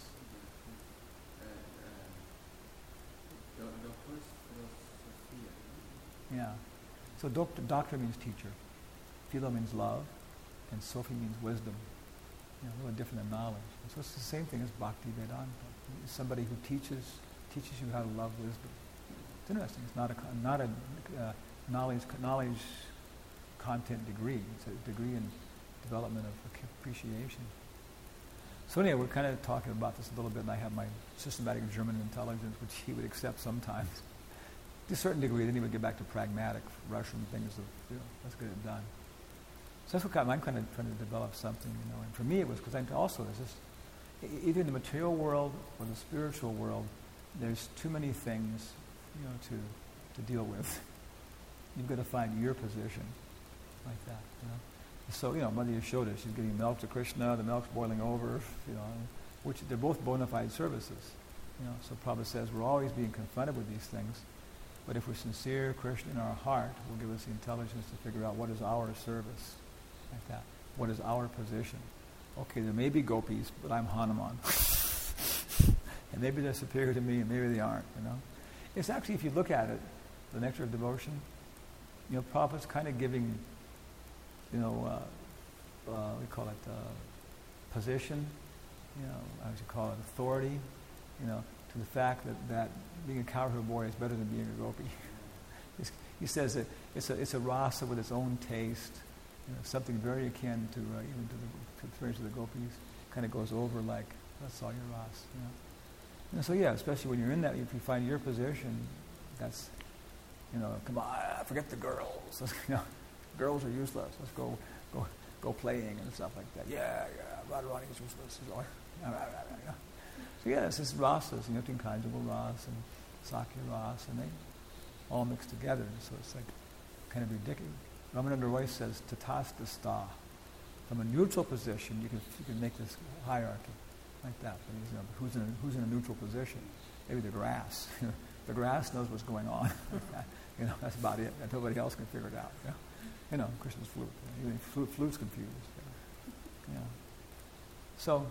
Doctors philosophia. Yeah. So doctor means teacher, philo means love, and Sophie means wisdom. You know, a little different than knowledge. And so it's the same thing as Bhakti Vedanta. It's somebody who teaches you how to love wisdom. It's interesting. It's not a knowledge content degree. It's a degree in development of appreciation. So anyway, we're kind of talking about this a little bit, and I have my systematic German intelligence, which he would accept sometimes. To a certain degree, then he would get back to pragmatic Russian things of, let's get it done. So that's what I'm kind of trying to develop something, And for me, it was because there's this, either in the material world or the spiritual world, there's too many things, to deal with. You've got to find your position, like that, So, Mother Yashoda, she's giving milk to Krishna, the milk's boiling over, which they're both bona fide services. So Prabhupada says we're always being confronted with these things, but if we're sincere, Krishna in our heart will give us the intelligence to figure out what is our service, like that. What is our position? Okay, there may be gopis, but I'm Hanuman. And maybe they're superior to me, and maybe they aren't, It's actually, if you look at it, the Nectar of Devotion, Prabhupada's kind of giving, we call it position, I would call it authority, to the fact that being a cowherd boy is better than being a gopi. He says that it's a rasa with its own taste, something very akin to even to the experience of the gopis. Kind of goes over like, that's all your rasa, So especially when you're in that, if you find your position, that's, come on, forget the girls. Girls are useless. Let's go playing and stuff like that. Yeah, Radharani is useless. So it's this rasas, different kinds of ras and Sakya ras, and they all mix together. So it's like kind of ridiculous. Ramananda Roy says, tatasta sta. From a neutral position, you can make this hierarchy like that. But who's in a neutral position? Maybe the grass. The grass knows what's going on. That's about it. And nobody else can figure it out. Krishna's flute. Even flute's confused. So,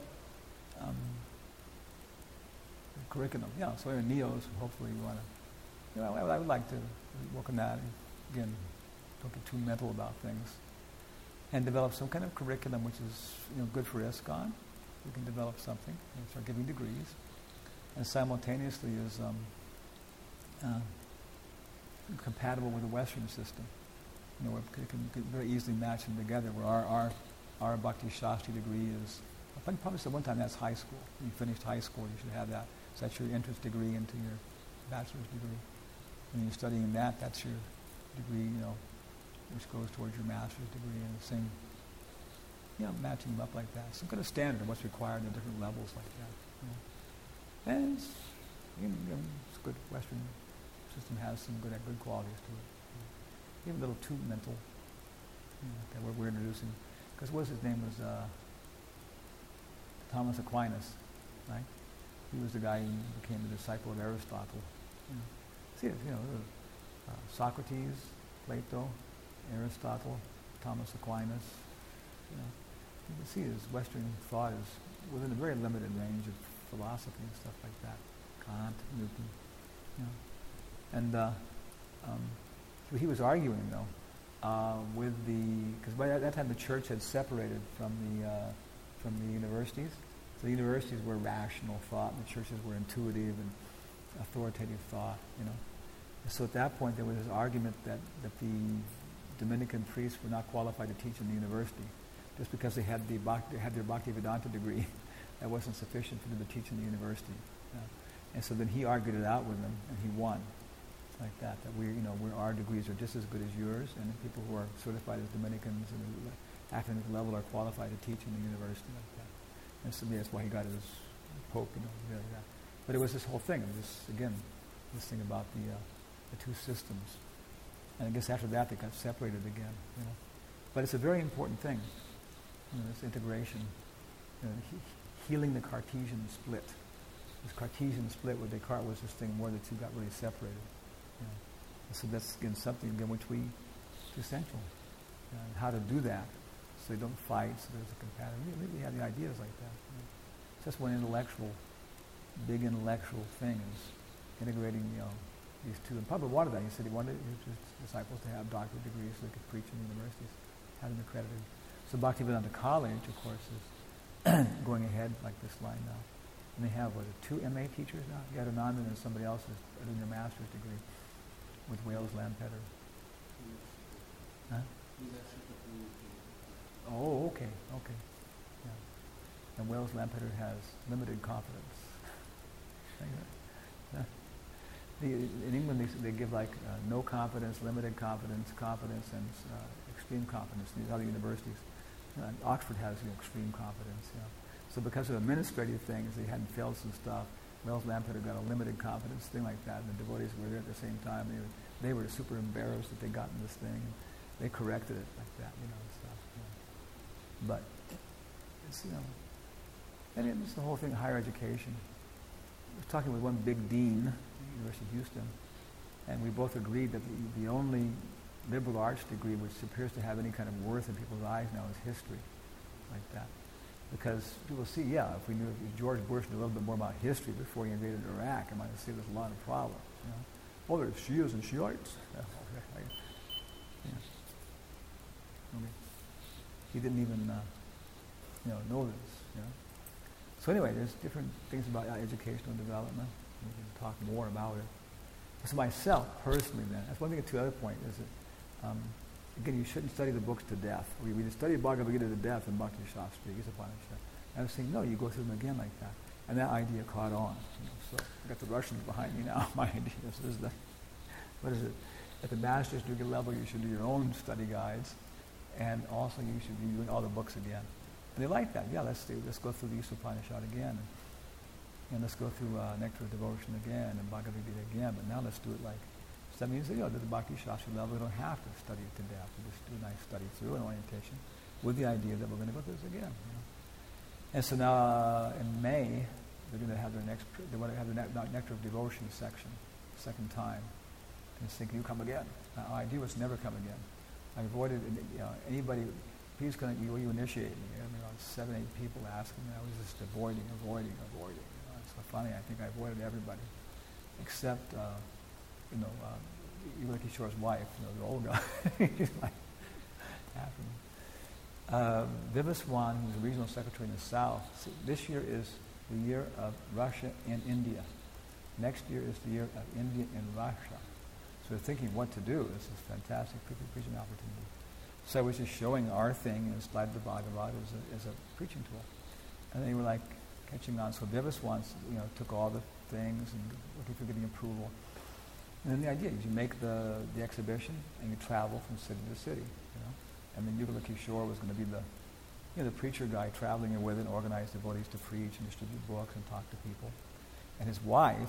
curriculum. So in NEOS, hopefully we want to, I would like to work on that. Again, don't get too mental about things. And develop some kind of curriculum which is, good for ISKCON. We can develop something and start giving degrees. And simultaneously is compatible with the Western system. It can very easily match them together, where our Bhakti Shastri degree is, I think probably said one time that's high school. When you finished high school, you should have that. So that's your entrance degree into your bachelor's degree. When you're studying that, that's your degree, which goes towards your master's degree, and the same, matching them up like that. Some kind of standard of what's required in different levels like that. And it's good. Western system has some good qualities to it. Even a little too mental, that we're introducing. Because what his name was Thomas Aquinas, right? He was the guy who became the disciple of Aristotle. Socrates, Plato, Aristotle, Thomas Aquinas. You can see his Western thought is within a very limited range of philosophy and stuff like that. Kant, Newton, and he was arguing though because by that time the church had separated from the universities. So the universities were rational thought, and the churches were intuitive and authoritative thought. So at that point there was this argument that the Dominican priests were not qualified to teach in the university. Just because they had their Bhakti Vedanta degree, that wasn't sufficient for them to teach in the university. And so then he argued it out with them, and he won. Like that our degrees are just as good as yours, and the people who are certified as Dominicans and the academic level are qualified to teach in the university like that. And so that's why he got his Pope, But it was this whole thing, this thing about the two systems. And I guess after that they got separated again, But it's a very important thing. this integration, healing the Cartesian split. This Cartesian split with Descartes was this thing where the two got really separated. So that's again something which it's essential. And how to do that so they don't fight, so there's a compatibility. We have the ideas like that. It's just one big intellectual thing is integrating, these two. And Prabhupada wanted that. He said he wanted his disciples to have doctorate degrees so they could preach in universities, have them accredited. So Bhaktivedanta College, of course, is going ahead like this line now. And they have, 2 MA teachers now? Yadunandan and somebody else is doing their master's degree with Wales Lampeter. Huh? Oh, okay. Yeah. And Wales Lampeter has limited confidence. In England, they give no confidence, limited confidence, and extreme confidence. These other universities, Oxford has extreme confidence. So because of administrative things, they hadn't failed some stuff. Wales Lampeter got a limited confidence thing like that, and the devotees were there at the same time. They were super embarrassed that they gotten this thing. They corrected it like that, and stuff. But it's and it's the whole thing, higher education. I was talking with one big dean at the University of Houston, and we both agreed that the only liberal arts degree which appears to have any kind of worth in people's eyes now is history, like that. Because people see, if we knew, if George Bush knew a little bit more about history before he invaded Iraq, it might have saved us a lot of problems. Oh, there's Shias and Shiites. He didn't even know this. So anyway, there's different things about educational development. We can talk more about it. So myself, personally, then, that's one thing. The other point is that, again, you shouldn't study the books to death. We study Bhagavad Gita to death in Bhakti Shastri, Upanishad. And I was saying, no, you go through them again like that. And that idea caught on. So I got the Russians behind me now. My idea is that, what is it? At the master's degree level, you should do your own study guides, and also you should be doing all the books again. And they like that. Let's go through the Upanishad again, and let's go through Nectar of Devotion again, and Bhagavad Gita again. But now let's do it like. So that means that at the Bhakti Shastri level, we don't have to study it to death. We just do a nice study through an orientation, with the idea that we're going to go through this again. And so now in May, they're going to have they want to have the Nectar of Devotion section, second time. And it's thinking, you come again. Our idea was never come again. I avoided anybody, please can you initiate me? I mean, 7, 8 people asking me. I was just avoiding. So finally, I think I avoided everybody, except, Yuval Kishore's wife, the Olga. She's like, Vivaswan, who's the regional secretary in the South. See, this year is the year of Russia and India. Next year is the year of India and Russia. So we're thinking what to do. This is fantastic preaching opportunity. So I was just showing our thing in Slide the Bhagavad as a preaching tool. And they were like catching on. So Vivaswan, took all the things and looking for getting approval. And then the idea is you make the exhibition and you travel from city to city. And then Yuval Kishore was going to be the preacher guy traveling with it and organize devotees to preach and distribute books and talk to people. And his wife,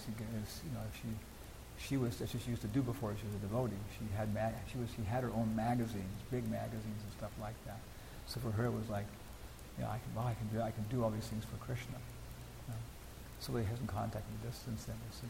she was, as she used to do before she was a devotee. She had her own magazines, big magazines and stuff like that. So for her it was like, I can do all these things for Krishna. So he hasn't contacted me since then. We'll see.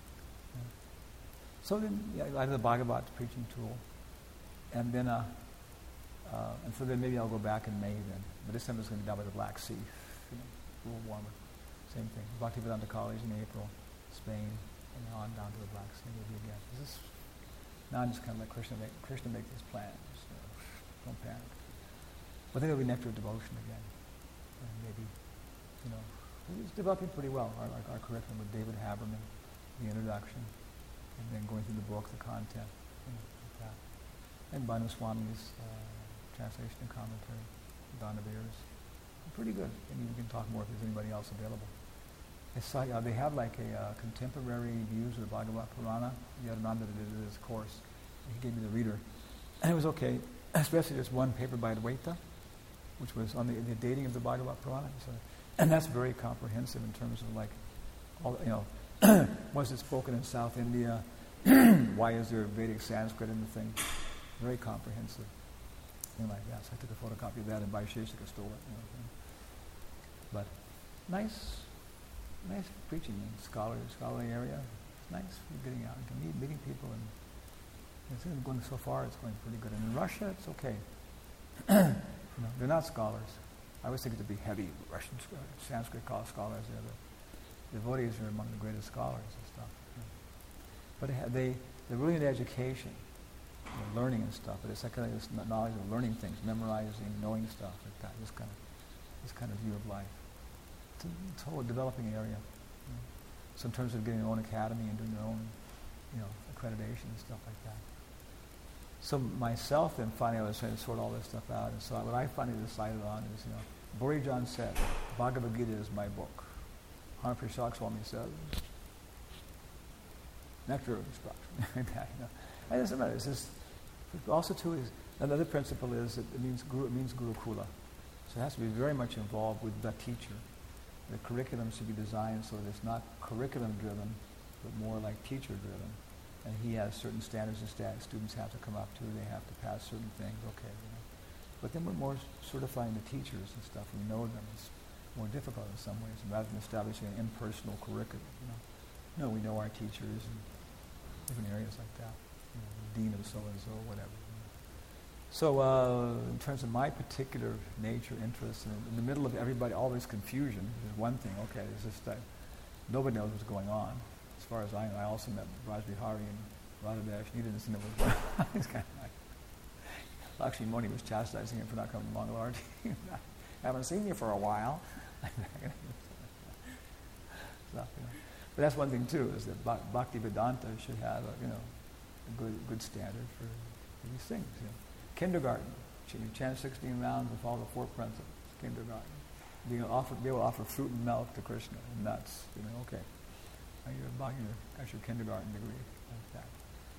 So then I did the Bhagavad preaching tool, and then and so then maybe I'll go back in May then. But this time it's going to be down by the Black Sea, a little warmer. Same thing. Bhaktivedanta College in April, Spain. And on down to the Black Sea maybe again. Now I'm just kind of like Krishna make these plans. Don't panic. But then it'll be Nectar of Devotion again. And maybe, it's developing pretty well. Our curriculum with David Haberman, the introduction, and then going through the book, the content, like that. And Bhanu Swami's translation and commentary, Donna Beers. Pretty good. I mean, we can talk more if there's anybody else available. I saw they have like a contemporary views of the Bhagavad Purana. Yadunanda did his course. He gave me the reader. And it was okay, especially there's one paper by Advaita, which was on the dating of the Bhagavad Purana. So, and that's very comprehensive in terms of like, all was it spoken in South India? Why is there Vedic Sanskrit in the thing? Very comprehensive. thing like that. So I took a photocopy of that, and Vaisheshika stole it. But nice preaching in scholarly area. It's nice for getting out and meeting people, and it's going so far. It's going pretty good. And in Russia, it's okay. They're not scholars. I always think it to be heavy Russian Sanskrit scholars. The devotees are among the greatest scholars and stuff. But they're really into education, learning and stuff. But it's that kind of knowledge of learning things, memorizing, knowing stuff like that. This kind of view of life. It's a whole developing area. So in terms of getting their own academy and doing their own, accreditation and stuff like that. So myself, then finally, I was trying to sort all this stuff out. And so what I finally decided on is, Borijan said, Bhagavad Gita is my book. Hanaprisha Swami said, nectar of instruction. And it doesn't matter. It's just, also too, is another principle is that it means Gurukula. So it has to be very much involved with the teacher. The curriculum should be designed so that it's not curriculum-driven, but more like teacher-driven. And he has certain standards and students have to come up to. They have to pass certain things. Okay, But then we're more certifying the teachers and stuff. We know them. It's more difficult in some ways, rather than establishing an impersonal curriculum. No, we know our teachers and different areas like that. Dean of so-and-so, whatever. So in terms of my particular nature, interest, in the middle of everybody, all this confusion, there's one thing, okay, it's just that nobody knows what's going on. As far as I know, I also met Rajbihari and Radhadesh. He didn't know what was going on. He's kind of like, Lakshmi Moni was chastising him for not coming to Mangalarti. Haven't seen you for a while. But that's one thing too, is that Bhakti Vedanta should have a good standard for these things. Kindergarten, you chant 16 rounds and follow the 4 principles. Kindergarten. They will offer fruit and milk to Krishna and nuts. Okay. That's your kindergarten degree, like that.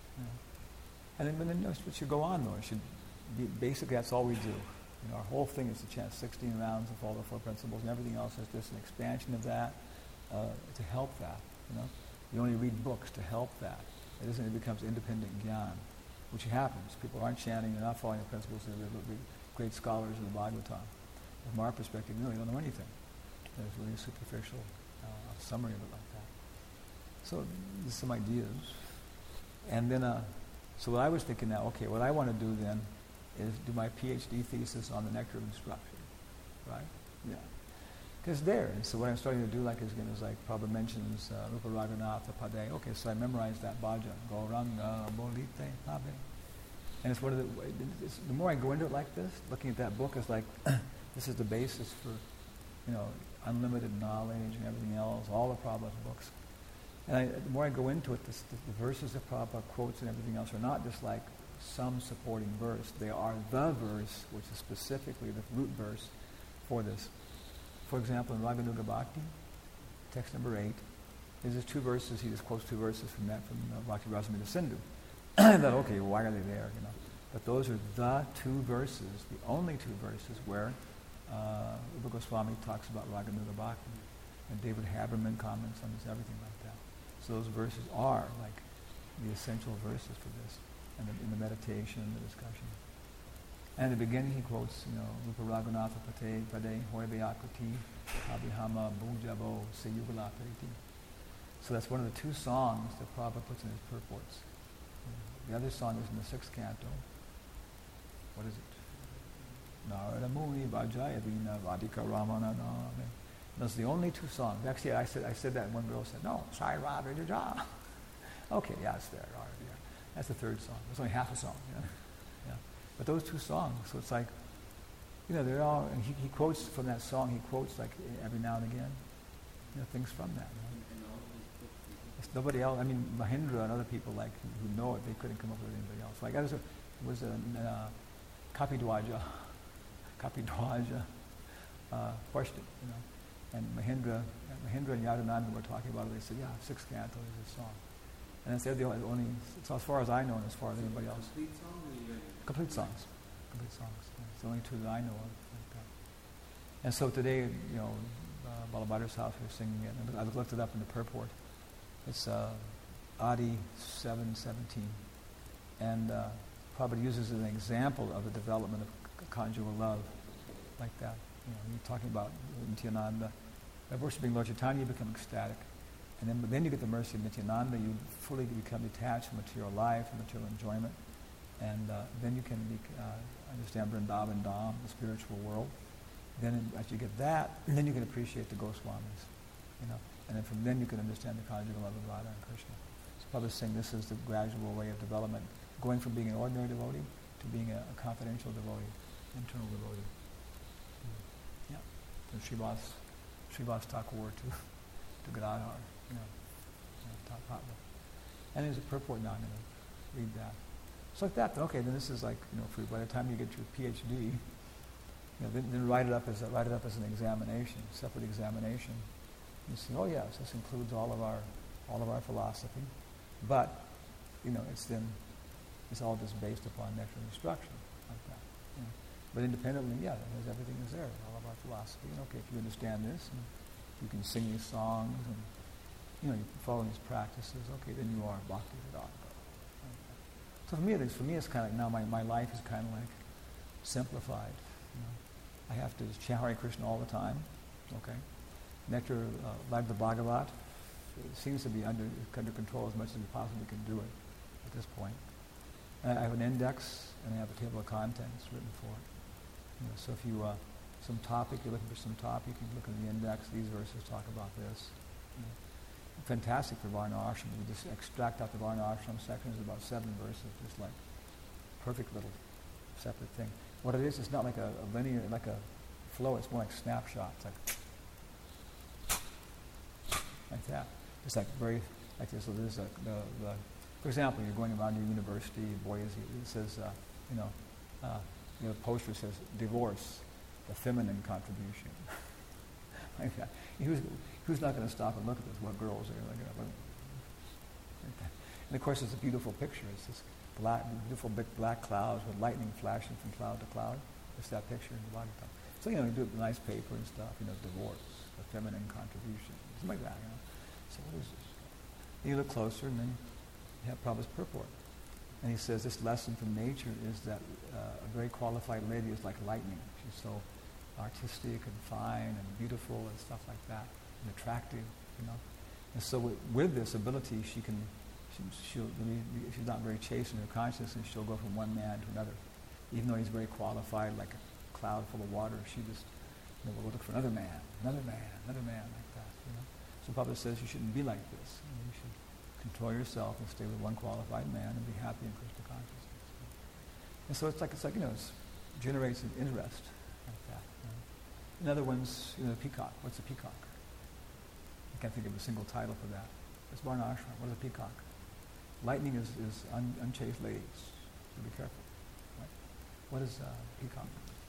And then it should go on though. It should be, basically that's all we do. Our whole thing is to chant 16 rounds and follow the 4 principles, and everything else is just an expansion of that to help that. You only read books to help that. It isn't. It becomes independent gyan, which happens. People aren't chanting, they're not following the principles. They're great scholars of the Bhagavatam. From our perspective, they don't know anything. There's really a superficial summary of it like that. So there's some ideas. And then, so what I was thinking now, okay, what I want to do then is do my PhD thesis on the nectar of instruction, right? Yeah. Because there, and so what I'm starting to do, like Prabhupada mentions, Rupa Raghunatha Pade. Okay, so I memorized that bhajan, Gauranga Bolite Pabe. And it's one of the more I go into it like this, looking at that book, it's like, this is the basis for, unlimited knowledge and everything else, all the Prabhupada books. And the more I go into it, the verses that Prabhupada quotes and everything else are not just like some supporting verse. They are the verse, which is specifically the root verse for this. For example, in Raganuga Bhakti, text number 8, there's just 2 verses. He just quotes 2 verses from Bhakti Rasamrita Sindhu. That, okay, why are they there? But those are the 2 verses, the only 2 verses where Rupa Goswami talks about Raganuga Bhakti, and David Haberman comments on this, everything like that. So those verses are like the essential verses for this, and in the meditation and the discussion. And in the beginning he quotes, Rupa Raghunatha Pate Pade Hoibeyakuti Abhihama Bhujabo Seyugalapariti. So that's one of the 2 songs that Prabhupada puts in his purports. The other song is in the 6th canto. What is it? Narada Muni Vajaya Vina Vadika Ramana Name. Those are the only 2 songs. Actually, I said that, and one girl said, no, Sai Radha Jaja. Okay, yeah, it's there. All right, yeah. That's the 3rd song. It's only half a song. Yeah. But those 2 songs, so it's like, they're all, and he quotes from that song, he quotes like every now and again, things from that. It's nobody else. I mean, Mahindra and other people who know it, they couldn't come up with anybody else. Like it was a Kapidwaja question, and Mahindra and Yadunanda were talking about it. They said, yeah, 6th canto is this song. And that's the only, so as far as I know and as far as anybody else. Complete song? Complete songs. It's the only 2 that I know of. Like that. And so today, Balabhadra's house, we were singing it. And I looked it up in the purport. It's Adi 7:17. And Prabhupada uses an example of the development conjugal love, like that. You're talking about Nityananda. By worshipping Lord Chaitanya, you become ecstatic. And then you get the mercy of Nityananda. You fully become detached from material life and material enjoyment. And then you can understand Vrindavan Dham, the spiritual world. Then as you get that, then you can appreciate the Goswamis. And then from then you can understand the conjugal love of Radha and Krishna. So Prabhupada is saying this is the gradual way of development, going from being an ordinary devotee to being a confidential devotee, internal devotee. Yeah. From Srivas Thakur to Gadadhar, Thakur. And there's a purport now, I'm going to read that. So like that, okay, then this is like, for by the time you get your PhD, then write it up as an examination, separate examination. You see, oh yes, this includes all of our philosophy, but it's all just based upon nectar instruction, like that. But independently, everything is there, all of our philosophy. And okay, if you understand this, and you can sing these songs, and you follow these practices, okay, then you are Bhakti Vedanta. So for me, it's kind of now my life is kind of like simplified. I have to chant Hare Krishna all the time. Okay, nectar, like the Bhagavat, seems to be under control as much as we possibly can do it at this point. And I have an index and I have a table of contents written for it. So if you you're looking for some topic, you can look at the index. These verses talk about this. Fantastic for Varna Ashram. We just extract out the Varna Ashram sections, about 7 verses, just like perfect little separate thing. What it is, it's not like a linear, like a flow. It's more like snapshots, like that. It's like very like this. So there's for example, you're going around your university, Boise. It says, the poster says divorce, the feminine contribution. Like that. Who's not going to stop and look at this? What girls are like that? And of course, it's a beautiful picture. It's this beautiful big black clouds with lightning flashing from cloud to cloud. It's that picture in the bottom. So you do it with nice paper and stuff. Divorce, the feminine contribution, something like that. So what is this? And you look closer, and then you have Prabhupada's purport. And he says this lesson from nature is that a very qualified lady is like lightning. She's so artistic and fine and beautiful and stuff like that, and attractive, And so with this ability, she'll if she's not very chaste in her consciousness, she'll go from one man to another. Even though he's very qualified, like a cloud full of water, she just will look for another man, like that. So Prabhupada says you shouldn't be like this. You should control yourself and stay with one qualified man and be happy in Krishna consciousness. And so it's like it generates an interest like that. Another one's the peacock. What's a peacock? I can't think of a single title for that. It's Varna Ashram. What is a peacock? Lightning is unchaste ladies. So be careful. Right? What is peacock?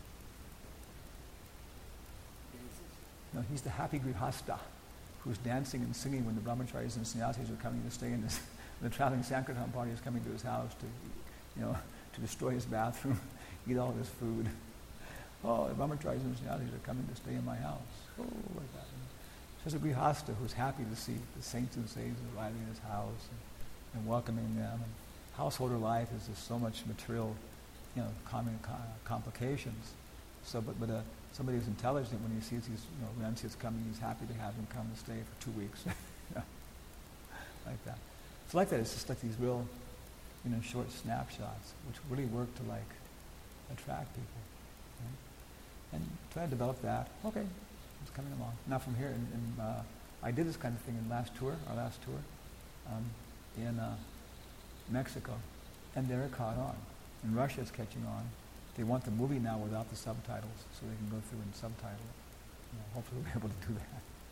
No, he's the happy grihasta who's dancing and singing when the brahmacharis and sannyasis are coming to stay in this. The traveling Sankirtan party is coming to his house to destroy his bathroom, eat all of his food. Oh, the brahmacharis and sannyasis are coming to stay in my house. Oh, like that. So there's a grihasta who's happy to see the saints and sages arriving in his house and welcoming them. And householder life is just so much material, complications. So, but somebody who's intelligent, when he sees these, relatives coming, he's happy to have them come and stay for 2 weeks, like that. So like that, it's just like these real, short snapshots, which really work to attract people, right? And try to develop that. Okay, it's coming along. Now from here, I did this kind of thing in our last tour, in Mexico, and there it caught on. In Russia, it's catching on. They want the movie now without the subtitles, so they can go through and subtitle it. Hopefully we'll be able to do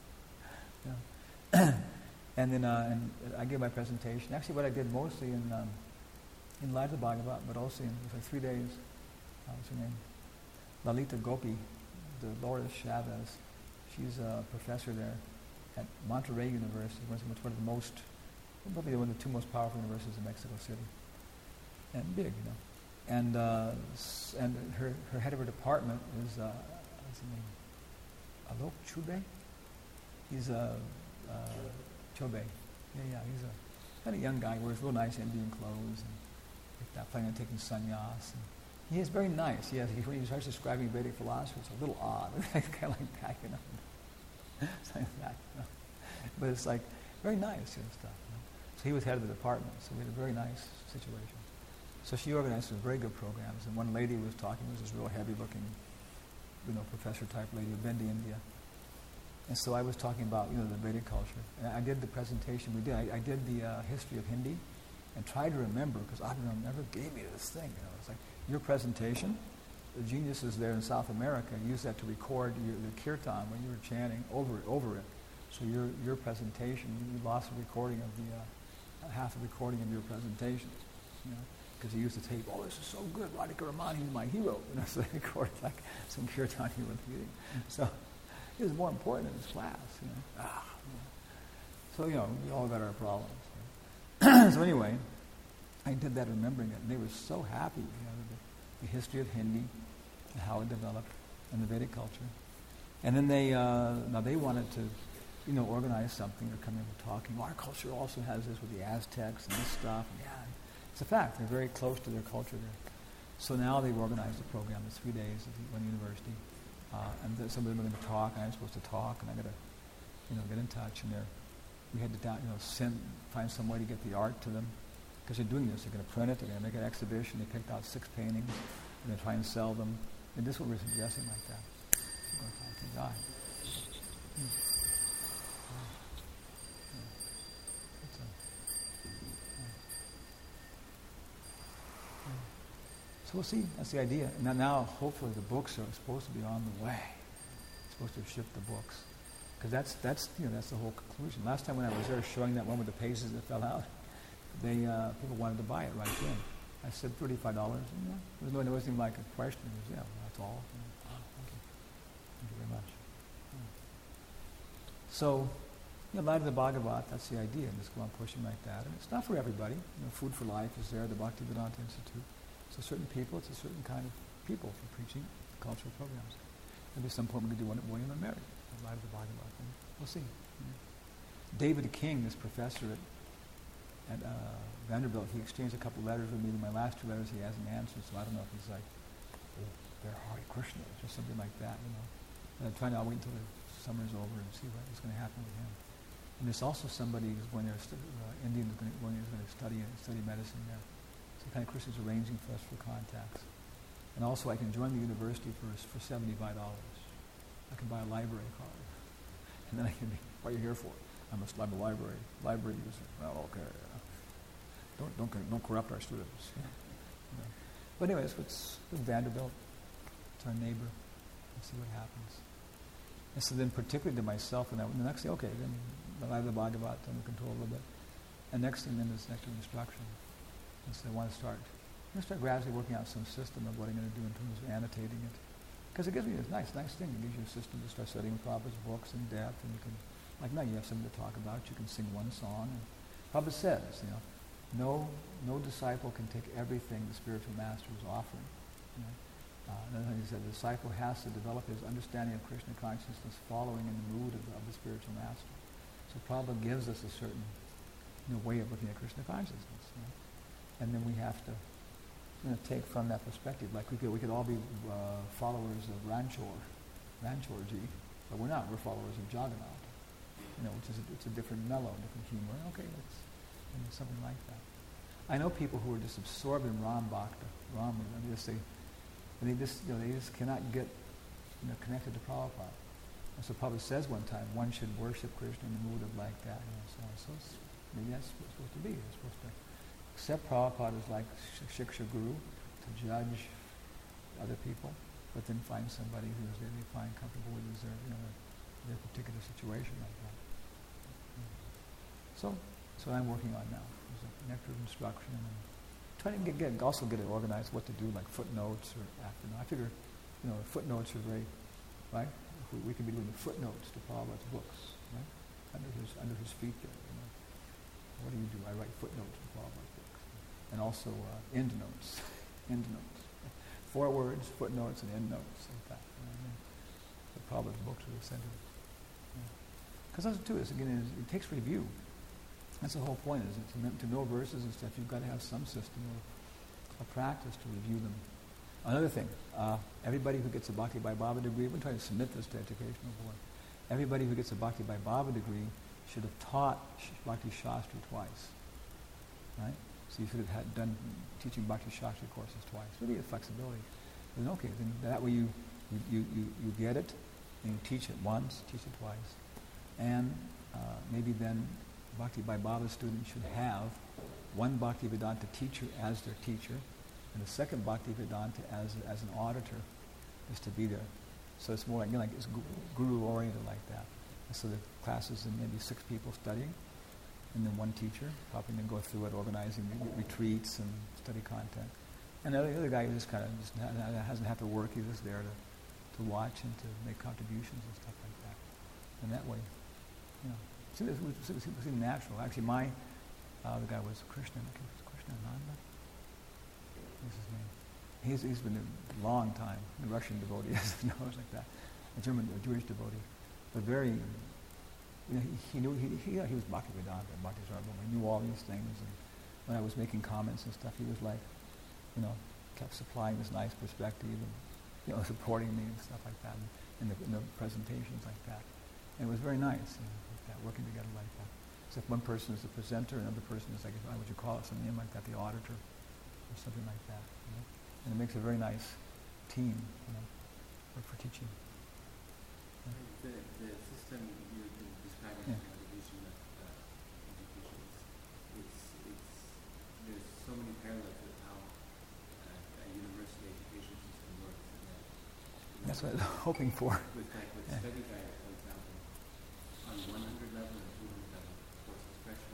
that. And then and I gave my presentation. Actually, what I did mostly in Light of the Bhagavat, but also in 3 days. What's her name? Lalita Gopi, Dolores Chavez. She's a professor there at Monterrey University, one of the most, probably one of the 2 most powerful universities in Mexico City, and big, And her head of her department is what's his name? Alok Chube. He's Chobe. Yeah. He's a kind of young guy. Wears real nice Indian clothes and like that, planning on taking sannyas. He is very nice. When he starts describing Vedic philosophy, it's a little odd. It's kind of like that, It's like that, But it's like very nice and stuff. So he was head of the department, so we had a very nice situation. So she organized some very good programs, and one lady was talking, was this real heavy-looking, professor-type lady of Bindi, India. And so I was talking about, the Vedic culture. And I did the presentation. I did the history of Hindi, and tried to remember, because Adrian never gave me this thing. It's like your presentation. The geniuses there in South America used that to record the kirtan when you were chanting over it. So your presentation, you lost a recording of the half a recording of your presentation. Because he used to tape, this is so good, Radhika Ramani is my hero. So they recorded like some kirtan he was reading. So it was more important in his class. So, we all got our problems. So anyway, I did that remembering it, and they were so happy, the history of Hindi, and how it developed, and the Vedic culture. And then they wanted to, organize something or come in and talking. Our culture also has this with the Aztecs and this stuff. And it's a fact. They're very close to their culture there. So now they've organized a program. It's 3 days at one university. And some of them are going to talk, and I'm supposed to talk, and I got to, get in touch. And we had to find some way to get the art to them. Because they're doing this. They're going to print it. They're going to make an exhibition. They picked out 6 paintings. They're going to try and sell them. And this is what we're suggesting like that. We're going to talk to God. So we'll see. That's the idea. Now, hopefully, the books are supposed to be on the way. It's supposed to ship the books, because that's the whole conclusion. Last time when I was there, showing that one with the pages that fell out, people wanted to buy it right then. I said $35. There wasn't even like a question. It was that's all. Thank you very much. So, Light of the Bhagavat, that's the idea. Just go on pushing like that. And it's not for everybody. Food for Life is there, the Bhaktivedanta Institute. So certain people, it's a certain kind of people for preaching cultural programs. Maybe at some point we could do one at William and Mary, the Light of the Bhagavat. We'll see. David King, this professor at Vanderbilt, he exchanged a couple letters with me. In my last 2 letters he hasn't answered, so I don't know if he's like, they're Hare Krishna, or something like that, And I'll wait until the summer's over and see what's going to happen with him. And there's also somebody who's going there, Indian who's going to study medicine there. So kind of Krishna's arranging for us for contacts. And also I can join the university for $75. I can buy a library card. And then I can be, what are you here for? I'm a library user. Well, okay. Don't corrupt our students. But anyways, it's with Vanderbilt. It's our neighbor. Let's see what happens. And so then particularly to myself, and the next thing, okay, then the Light of the Bhagavat under control a little bit. And next thing then is next instruction. And so I want to start gradually working out some system of what I'm going to do in terms of annotating it. Because it gives me this nice thing. It gives you a system to start studying Prabhupada's books in depth, and you can, like now you have something to talk about. You can sing one song. And Prabhupada says, no disciple can take everything the spiritual master is offering. Another thing he said, the disciple has to develop his understanding of Krishna consciousness following in the mood of the spiritual master. So Prabhupada gives us a certain way of looking at Krishna consciousness. And then we have to take from that perspective. Like we could all be followers of Ranchorji, but we're not. We're followers of Jagannath. Which is it's a different mellow, different humor. Okay, it's something like that. I know people who are just absorbed in Ram Bhakta, Ram. They just cannot get connected to Prabhupada. And so Prabhupada says one time, one should worship Krishna in the mood of like that. So maybe that's what it's supposed to be. It's supposed to accept Prabhupada as like Shiksha Guru to judge other people, but then find somebody who they find comfortable with their particular situation like that. So I'm working on now. There's a nectar of instruction, and trying to get it organized, what to do, like footnotes or after. I figure, footnotes are very, right? We can be doing the footnotes to Prabhupada's books, right? Under his feet there. What do you do? I write footnotes to Prabhupada's books, and also endnotes. Endnotes. Forewords, footnotes, and endnotes, like that. The Prabhupada's books are the center. Because that's too. It takes review. That's the whole point. Is to know verses and stuff. You've got to have some system of practice to review them. Another thing, everybody who gets a Bhakti by Bhava degree, we've been trying to submit this to Educational Board. Everybody who gets a Bhakti by Bhava degree should have taught Bhakti Shastri twice, right? So you should have done teaching Bhakti Shastri courses twice. Really a flexibility. Then okay, then that way you get it, and you teach it once, teach it twice. And maybe then Bhakti by Bhava students should have one Bhakti Vedanta teacher as their teacher, and a second Bhakti Vedanta as an auditor, is to be there. So it's more like it's guru-oriented like that. And so the classes and maybe 6 people studying, and then one teacher helping them go through it, organizing retreats and study content. And the other guy just doesn't have to work. He's just there to watch and to make contributions and stuff like that. And that way, it was natural. Actually, the guy was Krishnananda. What's his name? He's been a long time, a Russian devotee, knows like that, a Jewish devotee, but very, he knew he was Bhakti Vedanta, Bhakti Sarvabhauma. He knew all these things, and when I was making comments and stuff, he was like, kept supplying this nice perspective and supporting me and stuff like that, in the presentations like that. And it was very nice, like that, working together like that. So if one person is the presenter, another person is like, how would you call it, some name like that, the auditor, or something like that. And it makes a very nice team, for teaching. The system you're describing in the division of education, there's so many parallels with how a university education system works. That's what I was hoping for. With study guide, for example, on 100 level and 200 level courses, freshman.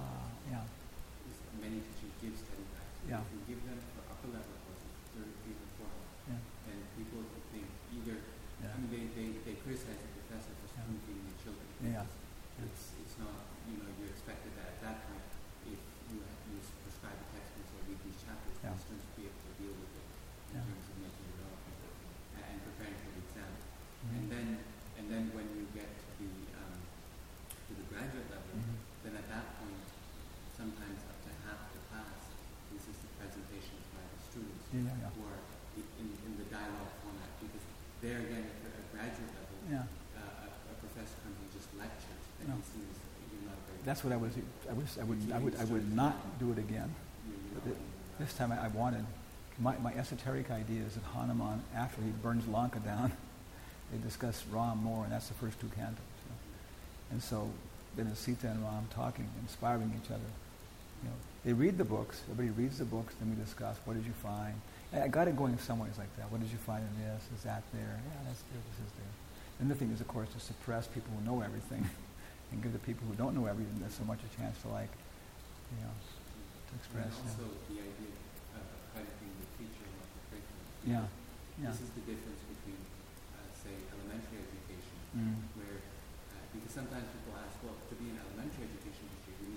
Many teachers give study guides. Yeah. If you give them for upper level courses, 33 and 400, and people think either, they criticize the professor for spoon feeding the children. Yeah. It's not, you're expected that at that point, if you prescribe a text and say read these chapters, the students will be able to deal with it in terms of making it relevant and preparing for the exam. Mm-hmm. And then when you get to the graduate level, then at that point, sometimes up to half the class, this is the presentations by the students who are in the dialogue format, because there again, at a graduate level, a professor comes and just lectures, and he seems not very. That's what I would not do it again. This time I wanted, my esoteric idea is that Hanuman, after he burns Lanka down, they discuss Ram more, and that's the first 2 cantos. And so then it's Sita and Ram talking, inspiring each other. They read the books, everybody reads the books, then we discuss, what did you find? And I got it going some ways like that. What did you find in this? Is that there? Yeah, that's there, this is there. And the thing is, of course, to suppress people who know everything and give the people who don't know everything so much a chance to to express. And also the idea of crediting the teacher and not the curriculum. Yeah. This is the difference between, say, elementary education, where, because sometimes people ask, well, to be an elementary education teacher, you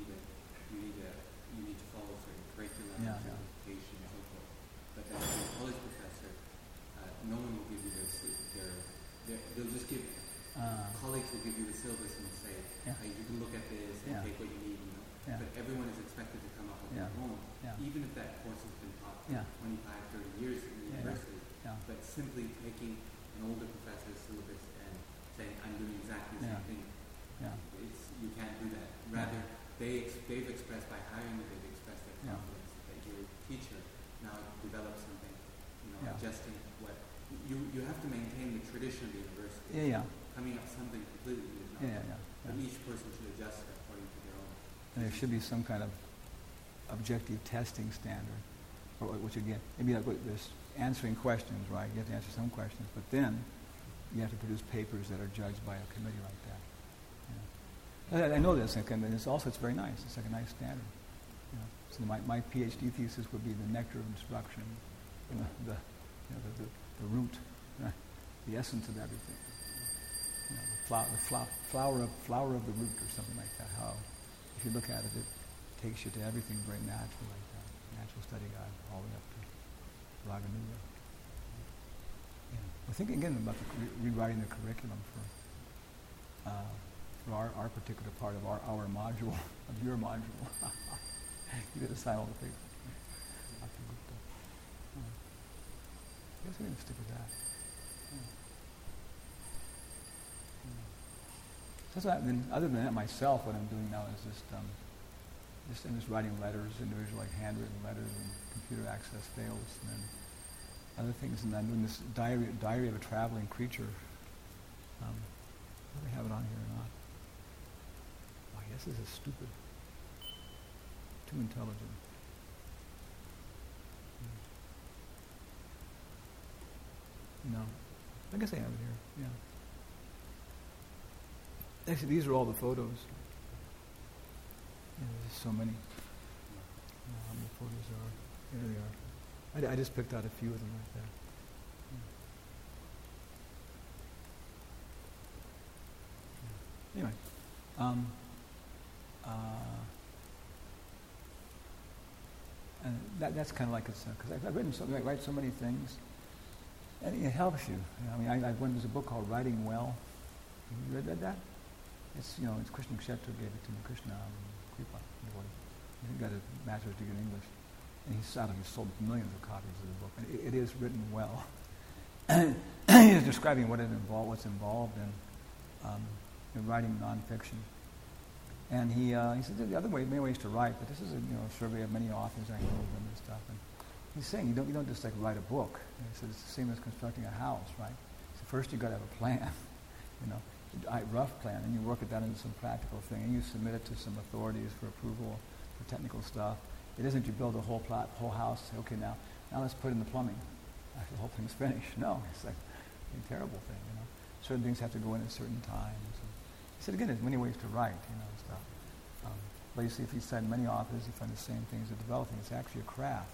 need to follow certain curriculum, certification, and so forth. But as a college professor, no one will give you they'll just give, colleagues will give you the syllabus and say, hey, you can look at this and take what you need, But everyone is expected to come up with their own, even if that course has been taught for 25, 30 years in the university. But simply taking an older professor's syllabus and saying, I'm doing exactly the same thing, you can't do that. Rather, they've expressed, by hiring you, they've expressed their confidence that your teacher now develops something, adjusting what you have to maintain the tradition of the university. Coming up something completely new is not. But each person should adjust it according to their own. And there should be some kind of objective testing standard, which again, maybe there's answering questions, right? You have to answer some questions, but then you have to produce papers that are judged by a committee like that. I know this, and it's very nice. It's like a nice standard. So my PhD thesis would be the nectar of instruction, the root, the essence of everything. The flower of the root, or something like that. How, if you look at it, it takes you to everything very natural like that. Natural study guide, all the way up to Raganuga. We're thinking again about rewriting the curriculum for our particular part of our module, of your module. You did assign all the papers. guess we can stick with that. So that's other than that, myself, what I'm doing now is I'm just writing letters, individual, like handwritten letters, and computer access fails, and then other things. And I'm doing this diary of a traveling creature. Do they have it on here or not? Oh, I guess this is stupid. Too intelligent. No. I guess I have it here, yeah. Actually, these are all the photos. Yeah, there's just so many. How many photos there are? Here they are. I just picked out a few of them right there. Yeah. Anyway, and that's kind of like it's because I've written I write so many things, and it helps you. I mean, there's a book called Writing Well. Have you read that? It's Krishna Kshetra gave it to me. Krishna Kripa, he got a master's degree in English, and he's sold millions of copies of the book. And it is written well. He's describing what's involved in writing nonfiction. And he said the other way, many ways to write, but this is a survey of many authors I know of and stuff. And he's saying you don't just like write a book. He said it's the same as constructing a house, right? So first you got to have a plan, rough plan, and you work it down into some practical thing, and you submit it to some authorities for approval for technical stuff. It isn't you build a whole house, say, okay, now let's put in the plumbing. After the whole thing's finished. No, it's like a terrible thing, Certain things have to go in at certain times. And he said, again, there's many ways to write, stuff. But you see, if you find many authors, you find the same things they're developing. It's actually a craft.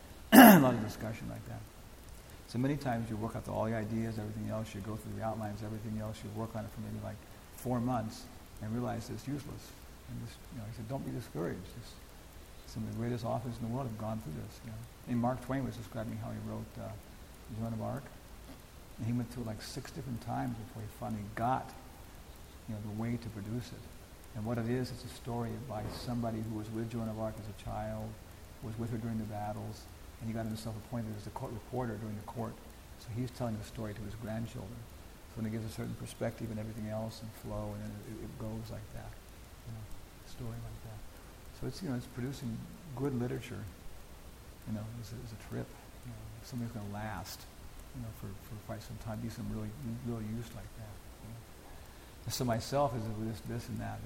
A lot of discussion like that. So many times you work out all the ideas, everything else, you go through the outlines, everything else, you work on it for maybe like 4 months and realize it's useless. And he said, don't be discouraged. Some of the greatest authors in the world have gone through this. And Mark Twain was describing how he wrote Joan of Arc. And he went through it like 6 different times before he finally got the way to produce it. And what it is, it's a story by somebody who was with Joan of Arc as a child, was with her during the battles, and he got himself appointed as a court reporter during the court. So he's telling the story to his grandchildren. So when it gives a certain perspective and everything else and flow, and then it goes like that, a story like that. So it's it's producing good literature. Is a trip. Something's going to last. For quite some time, be some really use like that. And so myself is this and that.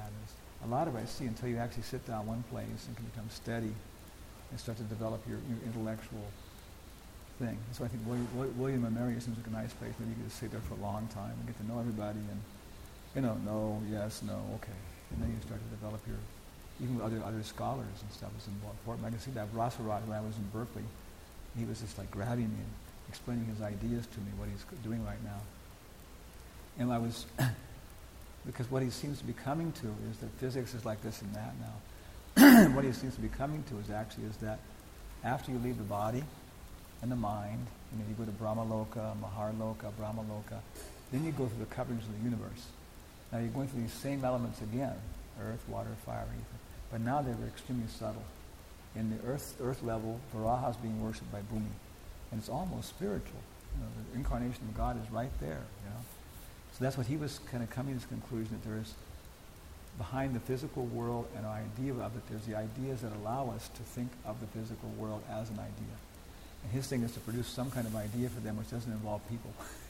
A lot of it I see until you actually sit down one place and can become steady and start to develop your intellectual thing. And so I think William and Mary seems like a nice place where you can just sit there for a long time and get to know everybody and no, yes, no, okay. And then you start to develop even with other scholars and stuff is important. I can see that Rasaraj when I was in Berkeley, he was just like grabbing me and explaining his ideas to me, what he's doing right now. And I was, because what he seems to be coming to is that physics is like this and that now. What he seems to be coming to is that after you leave the body and the mind, you go to Brahmaloka, Maharloka, Brahmaloka, then you go through the coverings of the universe. Now you're going through these same elements again, earth, water, fire, ether, but now they're extremely subtle. In the earth level, Varaha is being worshipped by Bhumi. And it's almost spiritual. The incarnation of God is right there. So that's what he was kind of coming to this conclusion that there is behind the physical world an idea of it. There's the ideas that allow us to think of the physical world as an idea. And his thing is to produce some kind of idea for them which doesn't involve people,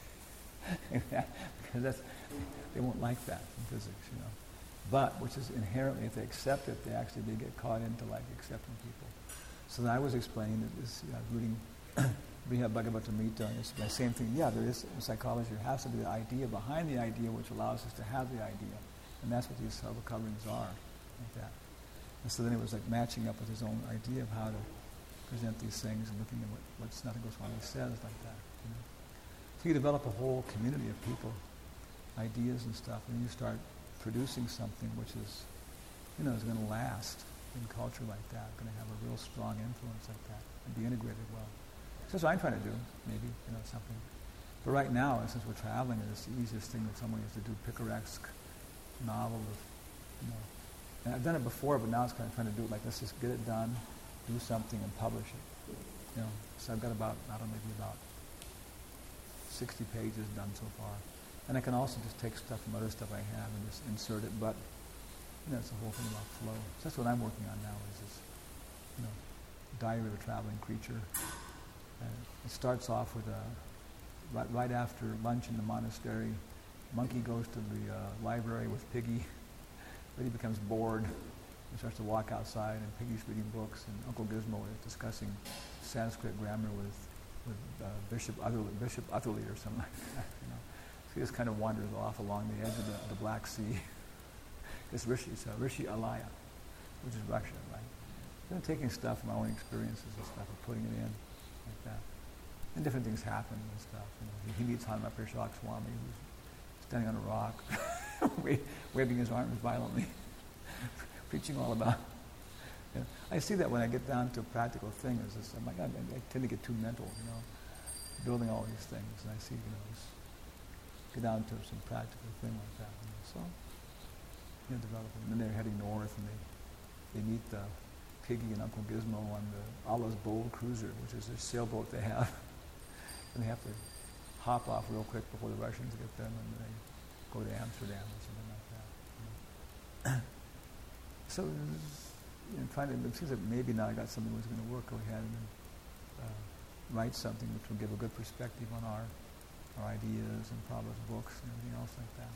because they won't like that in physics, But which is inherently, if they accept it, they get caught into like accepting people. So I was explaining that this reading. Briha Bhagavatamrita, it's the same thing. Yeah, there is in psychology, there has to be the idea behind the idea which allows us to have the idea. And that's what these subtle coverings are, like that. And so then it was like matching up with his own idea of how to present these things and looking at what Sanatana Goswami says like that. So you develop a whole community of people, ideas and stuff, and you start producing something which is, is going to last in culture like that, going to have a real strong influence like that, and be integrated well. So that's what I'm trying to do, maybe, something. But right now, since we're traveling, it's the easiest thing that someone is to do picaresque novel of, And I've done it before, but now it's kind of trying to do it like, let's just get it done, do something, and publish it. So I've got about, maybe about 60 pages done so far. And I can also just take stuff from other stuff I have and just insert it, but it's the whole thing about flow. So that's what I'm working on now, is this, Diary of a Traveling Creature. And it starts off with right after lunch in the monastery, Monkey goes to the library with Piggy. But he becomes bored and starts to walk outside, and Piggy's reading books, and Uncle Gizmo is discussing Sanskrit grammar with Bishop Utterly or something like that. So he just kind of wanders off along the edge of the Black Sea. It's Rishi Alaya, which is Russia, right? So I'm taking stuff from my own experiences and stuff and putting it in like that. And different things happen and stuff. He meets Hanma Pirshak Swami, who's standing on a rock, waving his arms violently, preaching all about. I see that when I get down to practical things. Oh my God, I tend to get too mental, building all these things. And I see, just get down to some practical thing like that. So, developing. And then they're heading north, and they meet Piggy and Uncle Gizmo on the Allah's Bold Cruiser, which is a sailboat they have. And they have to hop off real quick before the Russians get them, and they go to Amsterdam or something like that. So, it seems that maybe now I got something that's going to work. Go ahead and write something which will give a good perspective on our ideas and Prabhupada's books and everything else like that.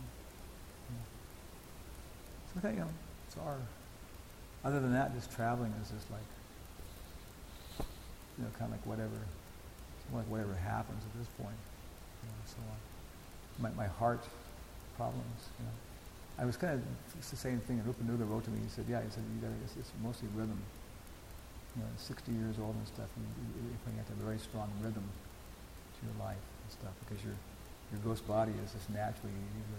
So it's our. Other than that, just traveling is just like, kind of like whatever happens at this point. So my heart problems. I was it's the same thing. Rupanuga wrote to me. He said, it's mostly rhythm. 60 years old and stuff. You have to have a very strong rhythm to your life and stuff, because your gross body is just naturally,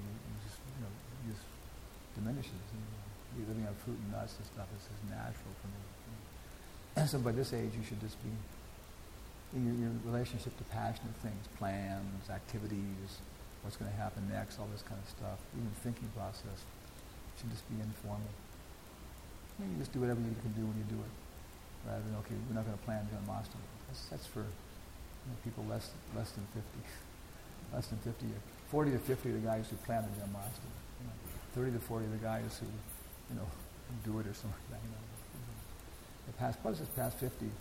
you just diminishes. You're living on fruit and nuts and stuff. It's just natural for me. So by this age, you should just be in your relationship to passionate things, plans, activities, what's going to happen next, all this kind of stuff. Even thinking process should just be informal. You just do whatever you can do when you do it, rather than, okay, we're not going to plan Janmashtami. That's for people less than 50. Less than 50. 40 to 50 are the guys who plan the Janmashtami. 30 to 40 are the guys who, do it or something like that. Plus it's past 50. We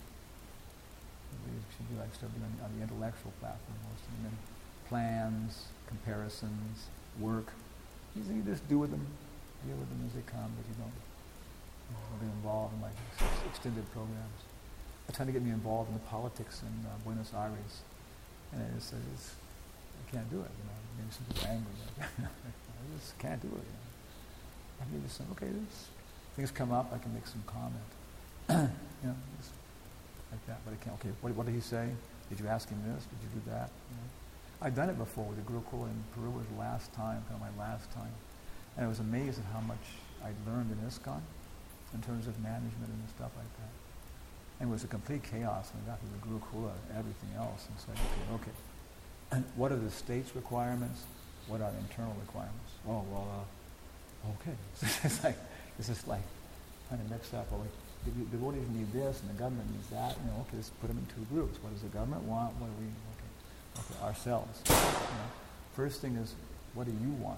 should be starting on the intellectual platform mostly. And then plans, comparisons, work. You just deal with them as they come, but you don't get involved in extended programs. They're trying to get me involved in the politics in Buenos Aires, and I can't do it. Maybe some people are angry. I just can't do it. I can just say, okay, things come up, I can make some comment. Just like that. But I can't. Okay, what did he say? Did you ask him this? Did you do that? I've done it before with the Gurukula in Peru. It was my last time, and I was amazed at how much I learned in ISKCON in terms of management and stuff like that. And it was a complete chaos when I got to the Gurukula and everything else. And so, okay. And what are the state's requirements? What are internal requirements? Oh, well, okay. It's just like kind of mixed up. Well, the devotees need this, and the government needs that. Okay, let's put them in two groups. What does the government want? What do we? Okay, ourselves. First thing is, what do you want?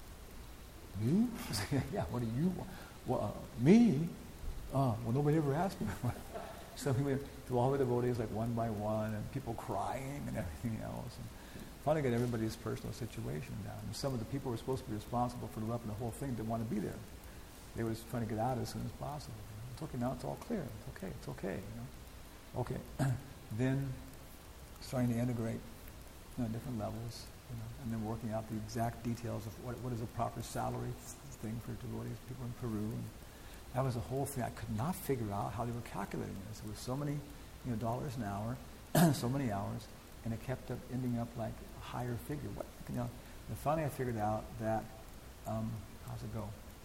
Me? Yeah. What do you want? Well, me? Well, nobody ever asked me. So we went through all the devotees one by one, and people crying and everything else. And finally got everybody's personal situation down. And some of the people who were supposed to be responsible for the whole thing didn't want to be there. They were just trying to get out as soon as possible. It's okay, now it's all clear. It's okay. Okay. Then starting to integrate different levels, and then working out the exact details of what is a proper salary thing for devotees, people in Peru. And that was the whole thing. I could not figure out how they were calculating this. It was so many dollars an hour, so many hours, and it kept ending up like a higher figure. And finally I figured out that, how's it go?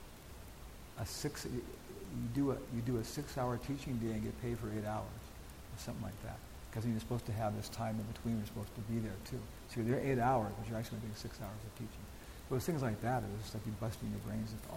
You do a 6-hour teaching day and get paid for 8 hours, or something like that. Because you're supposed to have this time in between, you're supposed to be there too. So you're there 8 hours, but you're actually doing 6 hours of teaching. So it was things like that. It was just like you busting your brains and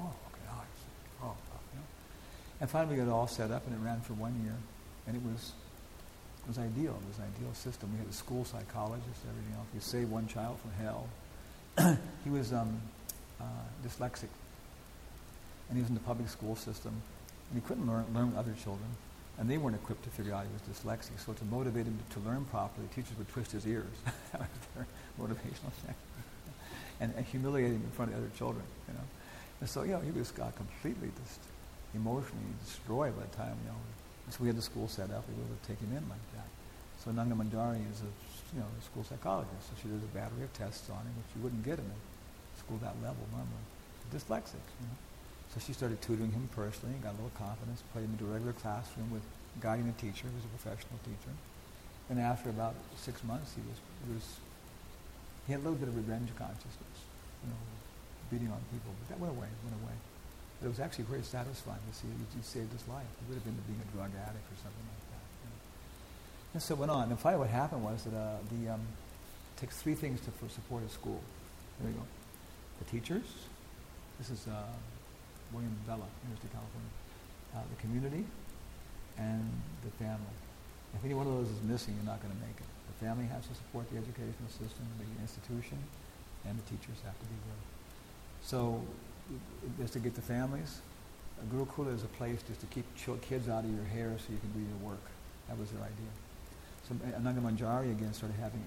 and finally we got it all set up, and it ran for 1 year, and it was was ideal. It was an ideal system. We had a school psychologist, everything else. We saved one child from hell. He was dyslexic, and he was in the public school system, and he couldn't learn with other children, and they weren't equipped to figure out he was dyslexic. So to motivate him to learn properly, teachers would twist his ears. That was their motivational thing, and humiliate him in front of other children. And so he was completely just emotionally destroyed by the time So we had the school set up. We would have taken him in like that. So Nanga Manjari is a school psychologist. So she does a battery of tests on him, which you wouldn't get in a school that level normally. Dyslexic. So she started tutoring him personally, got a little confidence, put him into a regular classroom with guiding a teacher who was a professional teacher. And after about 6 months, he had a little bit of revenge consciousness, beating on people. But that went away. But it was actually very satisfying to see he saved his life. He would have been being a drug addict or something like that. And so it went on. And finally what happened was that it takes 3 things to support a school. There we go. The teachers. This is William Bella, University of California. The community and the family. If any one of those is missing, you're not going to make it. The family has to support the educational system, the institution, and the teachers have to be good. So, just to get the families, Gurukula is a place just to keep kids out of your hair so you can do your work. That was their idea. So Nanga Manjari again started having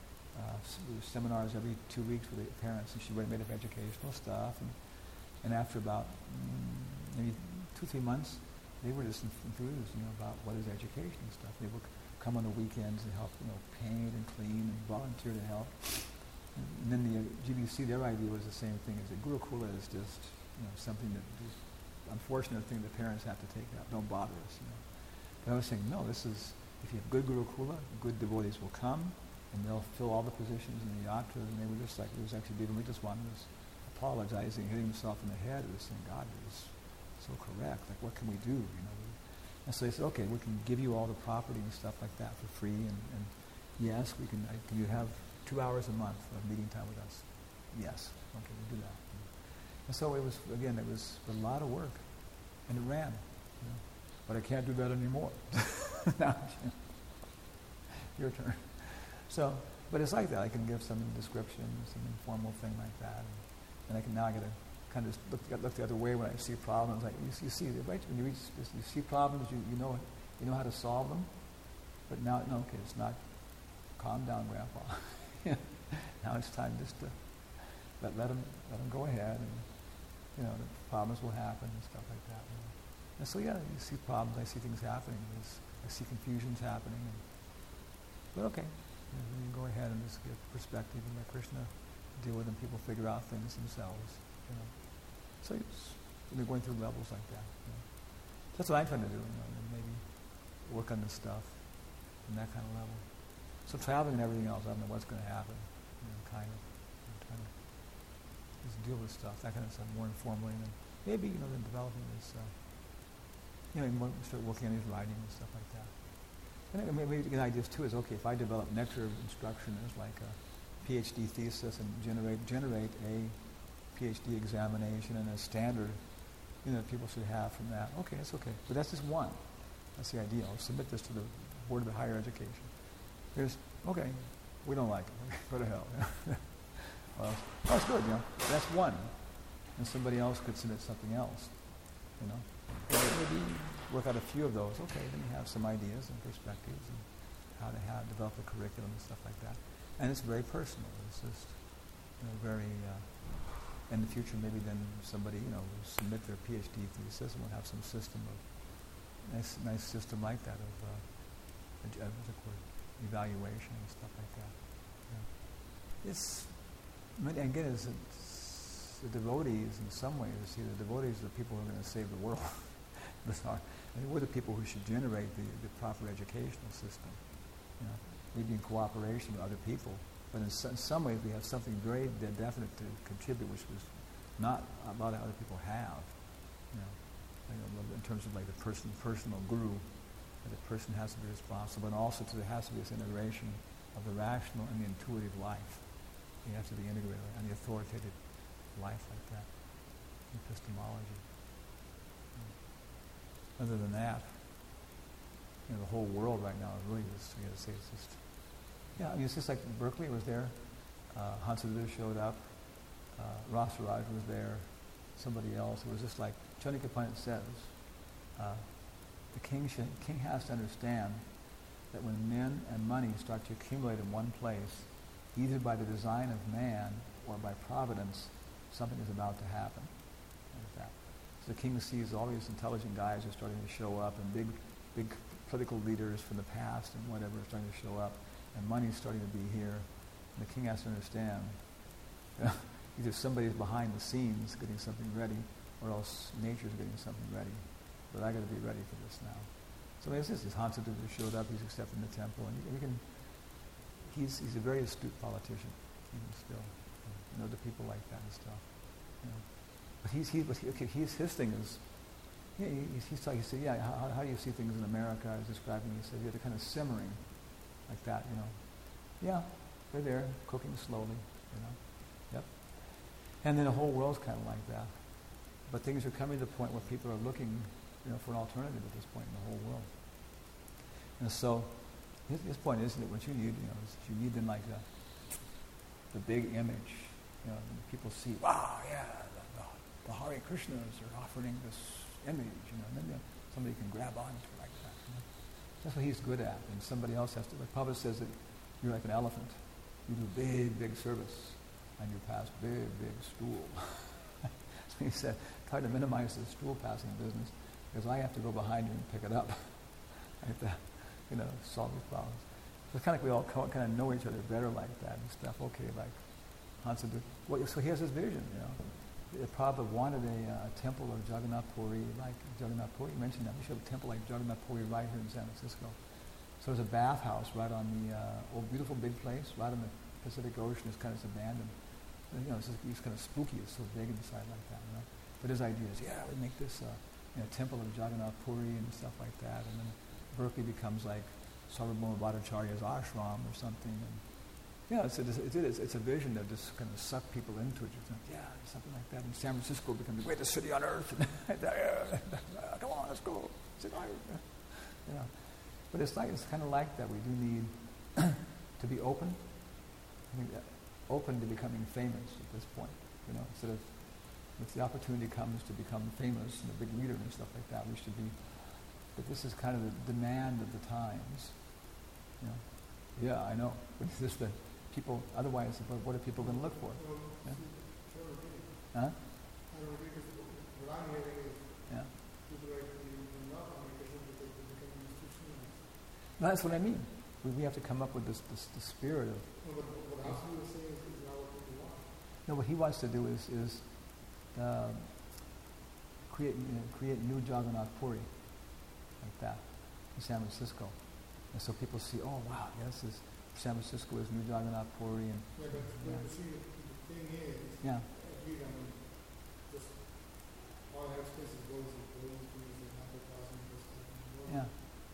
seminars every 2 weeks with the parents, and she made up educational stuff. And after about maybe 2-3 months, they were just enthused, about what is education and stuff. They would come on the weekends and help, paint and clean and volunteer to help. And then the GBC, their idea was the same thing, is that Gurukula is just, something that is unfortunate thing the parents have to take out. Don't bother us, But I was saying, no, this is, if you have good Gurukula, good devotees will come, and they'll fill all the positions in the yatras, and they were just like, it was actually Devamritaswami was apologizing, hitting himself in the head, and saying, God, it was so correct, like what can we do, And so they said, okay, we can give you all the property and stuff like that for free, and yes, can you have 2 hours a month of meeting time with us? Yes, okay, we'll do that. And so it was a lot of work, and it ran, but I can't do that anymore. Now, your turn. So, but it's like that. I can give some description, some informal thing like that, and I can now get a kind of look the other way when I see problems. Like you see, right? When you reach this, you see problems, you know how to solve them. But now, no, okay, it's not. Calm down, Grandpa. Now it's time just to let them go ahead, and the problems will happen and stuff like that. And so you see problems. I see things happening. I see confusions happening. But okay, you go ahead and just give perspective and let Krishna deal with them. People figure out things themselves. So you're going through levels like that. That's what I'm trying to do. Maybe work on this stuff on that kind of level. So traveling and everything else, I don't know what's going to happen. Kind of. I'm trying to just deal with stuff, that kind of stuff, more informally, and maybe then developing this. Start working on his writing and stuff like that. And maybe the ideas too is, okay, if I develop nectar of instruction as like a PhD thesis and generate a PhD examination and a standard, that people should have from that. Okay, that's okay. But that's just one. That's the idea. I'll submit this to the Board of Higher Education. Okay, we don't like it. Go to hell. Well, that's good, That's one. And somebody else could submit something else, Maybe work out a few of those. Okay, then you have some ideas and perspectives and how to develop a curriculum and stuff like that. And it's very personal. It's just very. In the future, maybe then somebody will submit their PhD thesis and we'll have some system of nice system like that of evaluation and stuff like that. It's the devotees in some ways. The devotees are the people who are going to save the world. We're the people who should generate the proper educational system. Maybe in cooperation with other people, but in some ways we have something very definite to contribute, which was not a lot of other people have. In terms of like the personal guru, that the person has to be responsible, and also there has to be this integration of the rational and the intuitive life. You have to be integrated, and the authoritative life like that, epistemology. Other than that, the whole world right now is really just, it's just, yeah, I mean, it's just like Berkeley was there, Hansabuddha showed up, Rasaraj was there, somebody else. It was just like Chandrika Pandit says, the king has to understand that when men and money start to accumulate in one place, either by the design of man or by providence, something is about to happen. Like that. So the king sees all these intelligent guys are starting to show up, and big political leaders from the past and whatever are starting to show up, and money is starting to be here. And the king has to understand, either somebody's behind the scenes getting something ready, or else nature's getting something ready. But I got to be ready for this now. So it's this Hansabuddha showed up. He's accepting the temple, and he's a very astute politician, even still. The people like that and stuff. But his thing is, he said, yeah, how do you see things in America? I was describing, he said, yeah, they're kind of simmering like that, Yeah, they're there, cooking slowly, Yep. And then the whole world's kind of like that. But things are coming to the point where people are looking, for an alternative at this point in the whole world. And so, his point is that what you need, is you need then like the big image. People see, wow, yeah, the Hare Krishnas are offering this image, and then somebody can grab onto it like that. That's what he's good at, and somebody else has to. Like Prabhupada says that you're like an elephant. You do big service, and you pass big stool. So he said, try to minimize the stool passing business, because I have to go behind you and pick it up. Like that, solve these problems. So it's kind of like we all kind of know each other better like that and stuff. Okay, like Hansabuddha. So he has this vision, Prabhupada wanted a temple of Jagannath Puri, like Jagannath Puri. You mentioned that. We should have a temple like Jagannath Puri right here in San Francisco. So there's a bathhouse right on the old beautiful big place, right on the Pacific Ocean. It's kind of abandoned. It's kind of spooky. It's so big inside like that. But his idea is, we make this temple of Jagannath Puri and stuff like that, and then Berkeley becomes like Sarvabhauma Bhattacharya's ashram or something. And it's a vision that just kind of suck people into it. Something like that. And San Francisco becomes the greatest city on earth. Come on, let's go. But it's kind of like that. We do need to be open. I think open to becoming famous at this point. Instead of if the opportunity comes to become famous and a big leader and stuff like that, we should be. But this is kind of the demand of the times. Yeah, I know. But it's just that people, otherwise, what are people going to look for? Yeah? Huh? What I'm hearing is people are not communication because they become institutionalized. That's what I mean. We have to come up with this spirit of. No, but what Hansabuddha was saying is not what people want. No, what he wants to do is create new Jagannath Puri, like that, in San Francisco. And so people see, oh wow, San Francisco is new Jagannath Puri, and see, the thing is, just all expenses goes to those things and not the thousand percent.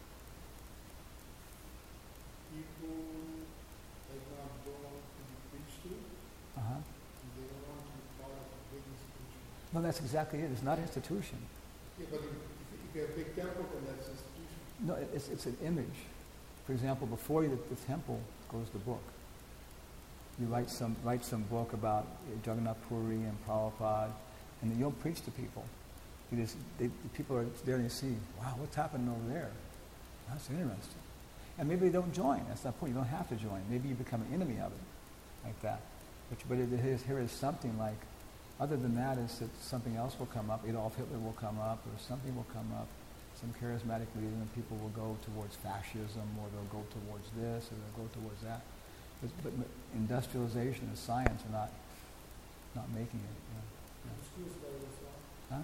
People don't want to be preached to, and they don't want to be part of a big institution. No, that's exactly it. It's not an institution. Yeah, but if you have a big temple, then that's an institution. No, it's an image. For example, before the temple goes the book. You write some book about Jagannath Puri and Prabhupada, and then you'll preach to people. People are there and they see, wow, what's happening over there? That's interesting. And maybe they don't join. That's not the point. You don't have to join. Maybe you become an enemy of it, like that. But here is something like, other than that, is that something else will come up. Adolf Hitler will come up, or something will come up. Some charismatic leader, and people will go towards fascism, or they'll go towards this, or they'll go towards that. But industrialization and science are not making it. Huh?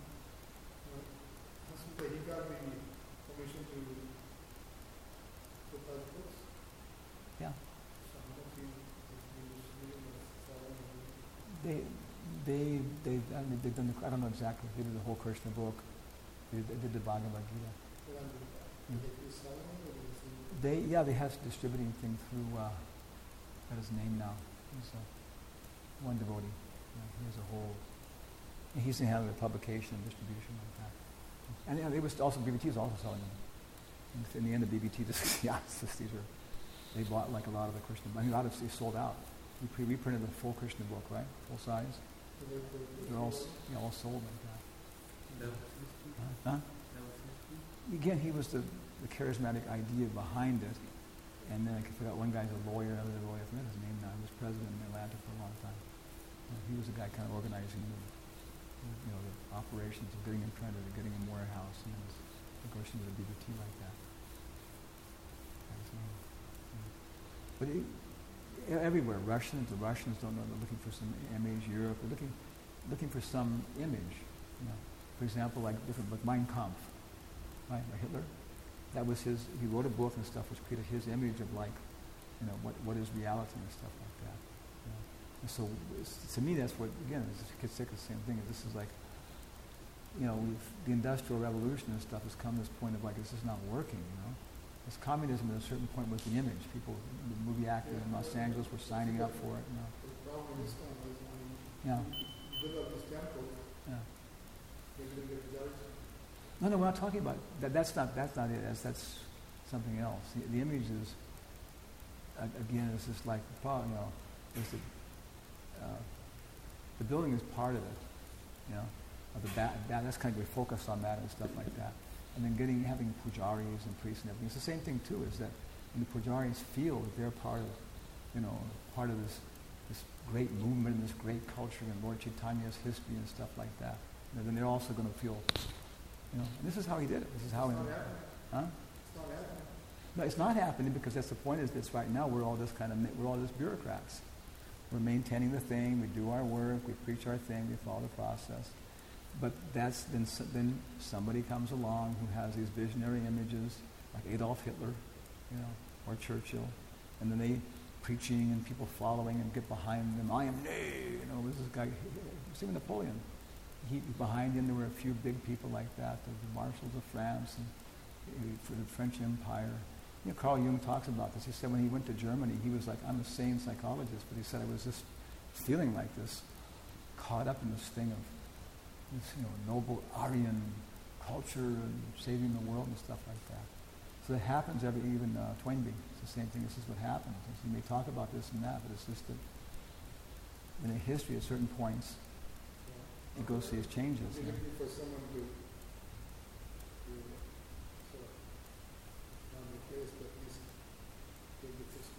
He got the permission to put out books. Yeah. So I don't feel they've done I don't know exactly. They did the whole Krishna book. They did the Bhagavad Gita. They have distributing thing through what is his name now? He's one devotee. He has a whole. And he's handling the publication and distribution like that. And they was also BBT is also selling them. In the end, the BBT just, they bought like a lot of the Krishna. I mean, a lot of they sold out. We reprinted the full Krishna book, right? Full size. They're all sold like that. Huh? Again, he was the charismatic idea behind it. And then I forgot one guy's a lawyer, another lawyer. I forgot his name now. He was president in Atlanta for a long time. He was the guy kind of organizing the operations of getting him warehouse, and he was negotiating with the BBT like that. But everywhere, the Russians don't know. They're looking for some image. Europe, they're looking for some image. For example, like Mein Kampf, right? By Hitler. That was his. He wrote a book and stuff which created his image of like, what is reality and stuff like that. And so to me, that's what again. It's the same thing. This is like, the Industrial Revolution and stuff has come to this point of like this is not working. It's communism at a certain point was the image. People, the movie actors in Los Angeles were signing up for it. The problem is when Yeah. you build up this temple, Yeah. they're going to get judged. No, we're not talking about that. That's not it. That's something else. The image is again. It's just like is the building is part of it. Of the that's kind of we focus on that and stuff like that. And then having pujaris and priests and everything. It's the same thing too. Is that when the pujaris feel that they're part of this great movement and this great culture and Lord Chaitanya's history and stuff like that. Then they're also going to feel. And this is how he did it. This is how he. Huh? It's not happening. No, it's not happening because that's the point. Is this right now we're all just bureaucrats. We're maintaining the thing. We do our work. We preach our thing. We follow the process. But then somebody comes along who has these visionary images, like Adolf Hitler, or Churchill, and then they preaching and people following and get behind them. I am nay. This is this guy. Even Napoleon. Behind him there were a few big people like that, the marshals of France and for the French Empire. Carl Jung talks about this. He said when he went to Germany, he was like, I'm a sane psychologist, but he said I was just feeling like this, caught up in this thing of this, noble Aryan culture and saving the world and stuff like that. So that happens even Toynbee. It's the same thing. This is what happens. You may talk about this and that, but it's just that in a history at certain points, it goes through these changes. You're looking for someone to replace that least take the first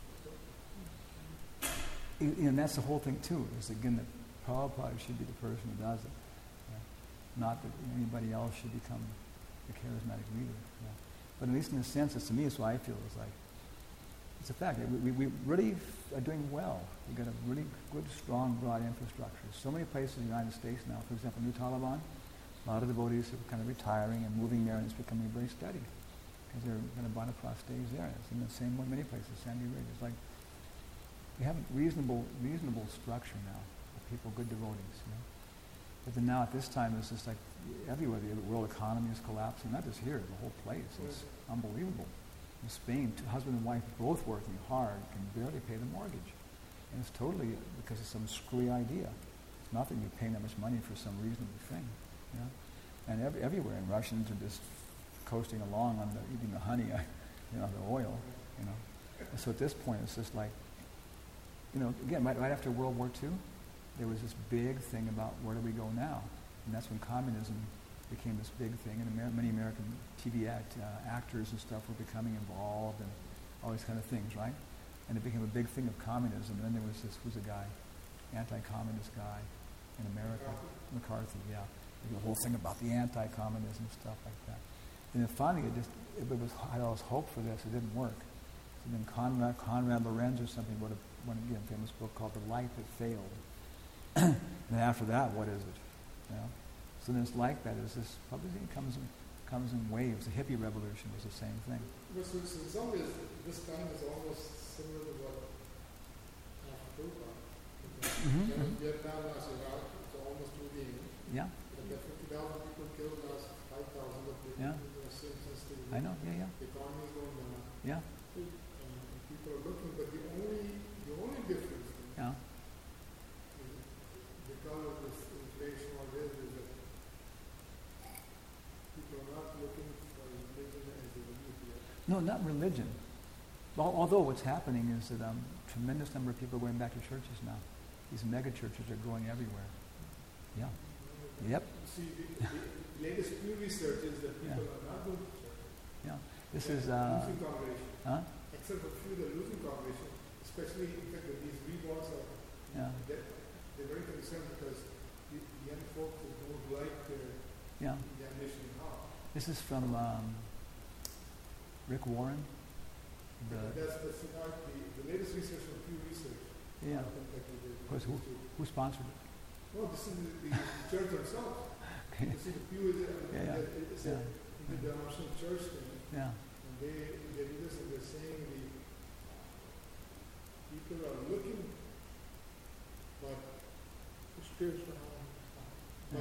step. And that's the whole thing too, is again that Prabhupada should be the person who does it. Not that anybody else should become the charismatic leader. But at least in a sense, to me, it's what I feel is like, it's a fact. We really are doing well. We've got a really good, strong, broad infrastructure. So many places in the United States now, for example, New Taliban, a lot of devotees are kind of retiring and moving there, and it's becoming very steady because they're going to Bonaparte stays there. It's in the same way many places, Sandy Ridge. It's like we have a reasonable structure now of people, good devotees. But then now at this time, it's just like everywhere the world economy is collapsing. Not just here, the whole place. It's unbelievable. In Spain, husband and wife both working hard can barely pay the mortgage. And it's totally because of some screwy idea. It's not that you're paying that much money for some reasonable thing. And everywhere, and Russians are just coasting along on eating the honey, the oil. And so at this point, it's just like, again, right after World War II, there was this big thing about where do we go now? And that's when communism became this big thing, and many American TV actors and stuff were becoming involved and all these kind of things, right? And it became a big thing of communism. And then there was who's a guy, anti-communist guy in America, McCarthy, yeah. The whole thing about the anti-communism stuff like that. And then finally, I had all this hope for this. It didn't work. So then Conrad Lorenz or something wrote one famous book called The Light That Failed. And then after that, what is it? So then it's like that. Publicity comes in waves. The hippie revolution was the same thing. So in some ways, this time is almost similar to what Prabhupada. Vietnam last Iraq, it's almost to the end. Yeah. And the 50,000 people killed last 5,000 of them. Yeah. I know. Yeah. The economy is going down. Yeah. And people are looking, but the only difference Yeah. because of this inflation or this is that people are not looking for religion as a religion. No, not religion. Although what's happening is that a tremendous number of people are going back to churches now. These mega churches are growing everywhere. Yeah. Yep. See, the latest Pew research is that people are not going to church. Yeah. This is... losing congregation. Huh? Except for a few, they're losing congregation. Especially, in fact, with these reborns are... Yeah. They're very concerned because the young folks don't like their examination now. This is from Rick Warren. That's not the latest research from Pew Research. Yeah. Of course, who sponsored it? No, this is the church themselves. Okay. This is the Pew it's a denominational church thing. Yeah. And they do this and they're saying the people are looking, but the spiritual but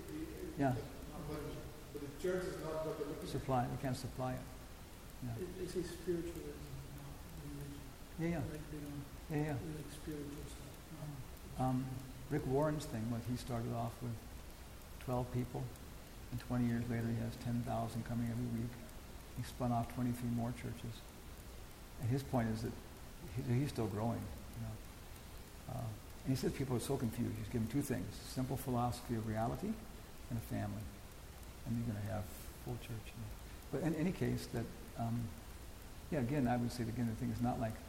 but the church is not what they're looking for. Supply. We can't supply it. Yeah. They say spiritualism, not religion. Yeah. Like they don't like spiritual stuff. Rick Warren's thing was he started off with 12 people, and 20 years later he has 10,000 coming every week. He spun off 23 more churches. And his point is that he's still growing. You know. And he says people are so confused. He's given two things: simple philosophy of reality and a family. And you're going to have full church. You know. But in any case, that again, I would say again the thing is not like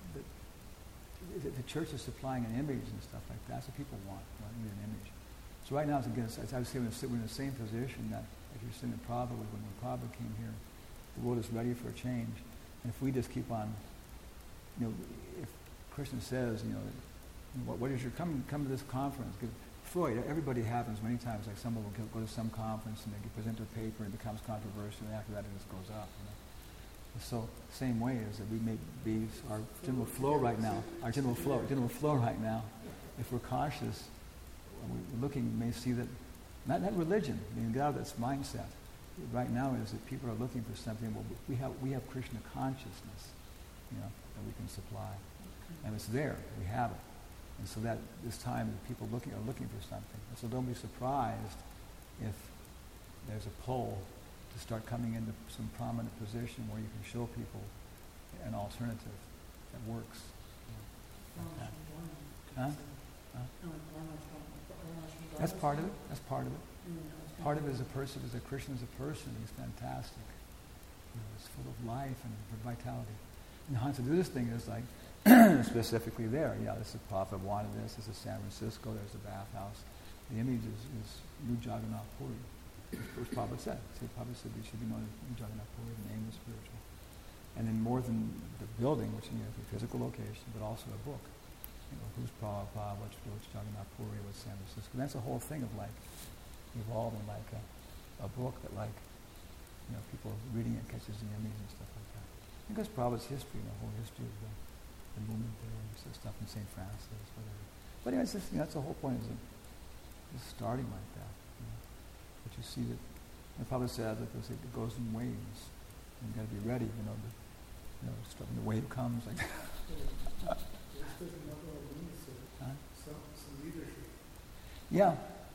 the church is supplying an image and stuff like that. That's what people want. They need an image. So right now, again, as I would say, we're in the same position that if you're sitting in Prabhupada, when Prabhupada came here, the world is ready for a change. And if we just keep on, if Krishna says, what is your come to this conference? Freud, everybody happens many times. Like someone will go to some conference and they present a paper and it becomes controversial, and after that it just goes up. So same way is that we may be our general flow right now. Our general flow right now. If we're cautious, we're looking, we may see that not religion. Get out of this mindset. Right now is that people are looking for something. Well, we have Krishna consciousness, that we can supply, and it's there. We have it, and so that this time people are looking for something. And so don't be surprised if there's a pull to start coming into some prominent position where you can show people an alternative that works. Huh? That's part of it. Part of it is a Krishna is a person. He's fantastic. He's full of life and vitality. And how to do this thing is like specifically there. Yeah, this is Prabhupada wanted this. This is San Francisco. There's the bathhouse. The image is New Jagannath Puri. First Prabhupada said. Prabhupada said we should be known as New Jagannath Puri. The name is spiritual. And then more than the building, which is a physical location, but also a book. Who's Prabhupada? What's Jagannath Puri? What's San Francisco? And that's the whole thing of evolving like a book that people reading it catches the image and stuff like that. Because Prabhupada's history, the whole history of the movement there, and stuff in St. Francis, whatever. But anyway, that's the whole point, is starting like that. But you see that Prabhupada said that it goes in waves. You've got to be ready, when the wave comes like that. Some leadership. Yeah.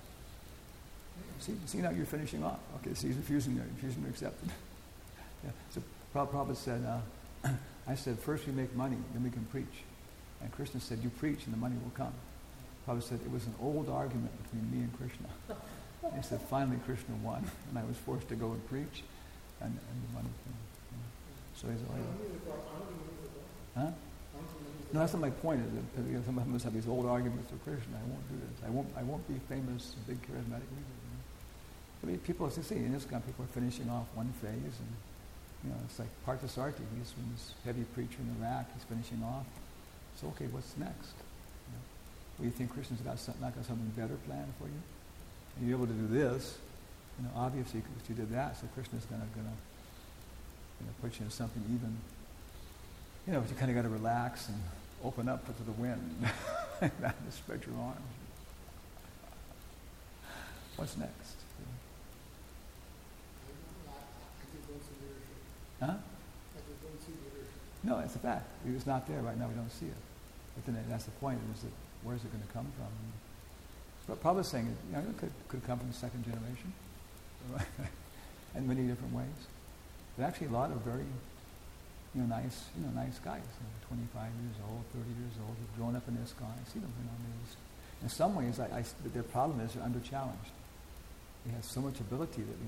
See now you're finishing off. Okay, so he's refusing to accept it. Yeah. So Prabhupada said, I said, first we make money, then we can preach. And Krishna said, you preach and the money will come. Prabhupada said, it was an old argument between me and Krishna. And he said, finally Krishna won, and I was forced to go and preach, and the money came. So he's like, huh? No, that's not my point. Is that some of us have these old arguments with Krishna. I won't do this. I won't be famous, big charismatic leader. I mean, people, as you see, in this kind, people are finishing off one phase, and it's like Parthasarthi. He's from this heavy preacher in Iraq. He's finishing off. So, okay, what's next? Well, you think Krishna's got something better planned for you? And you're able to do this. Obviously, if you did that, so Krishna's gonna put you in something even. You kind of got to relax and open up to the wind. And spread your arms. What's next? Huh? No, it's a fact. It's not there right now. We don't see it. But then that's the point. Is that where's it going to come from? But Prabhupada's saying it could come from the second generation, in many different ways. But actually, a lot of very nice guys, 25 years old, 30 years old, who've grown up in ISKCON. I see them, in some ways, their problem is they're under-challenged. They have so much ability that,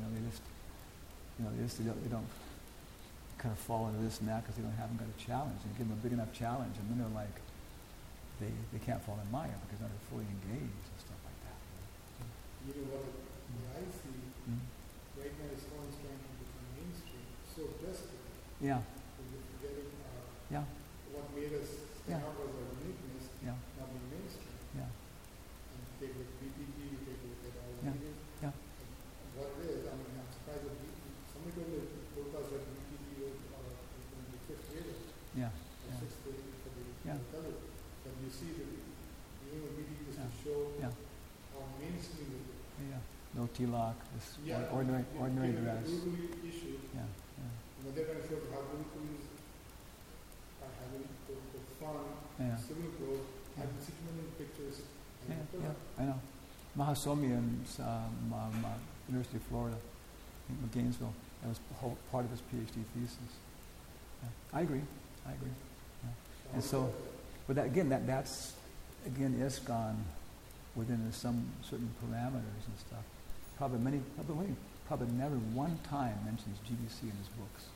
they don't kind of fall into this and that because they haven't got a challenge. And give them a big enough challenge, and then they're like, they can't fall in Maya because they're fully engaged and stuff like that. What I see, right now ISKCON is trying to become mainstream so desperately. Yeah. We're forgetting what made us stand out was our uniqueness, not being mainstream. Yeah. And take a look at BPG, take a look at all the meetings. Yeah. And what it is, I'm surprised that somebody told me that BPG was going to be fifth grade. Yeah. Or sixth grade for the color. But you see that the aim of BPG is to show how mainstream it is. Yeah. No tilak, this ordinary dress. Issue. Yeah. They're going to show how Gurukuls are having the fun, civil clothes, having 6 million pictures. I know. Mahasomya in University of Florida, in Gainesville, that was part of his PhD thesis. Yeah. I agree. Yeah. And so, but that's ISKCON within some certain parameters and stuff. Probably never one time mentions GBC in his books.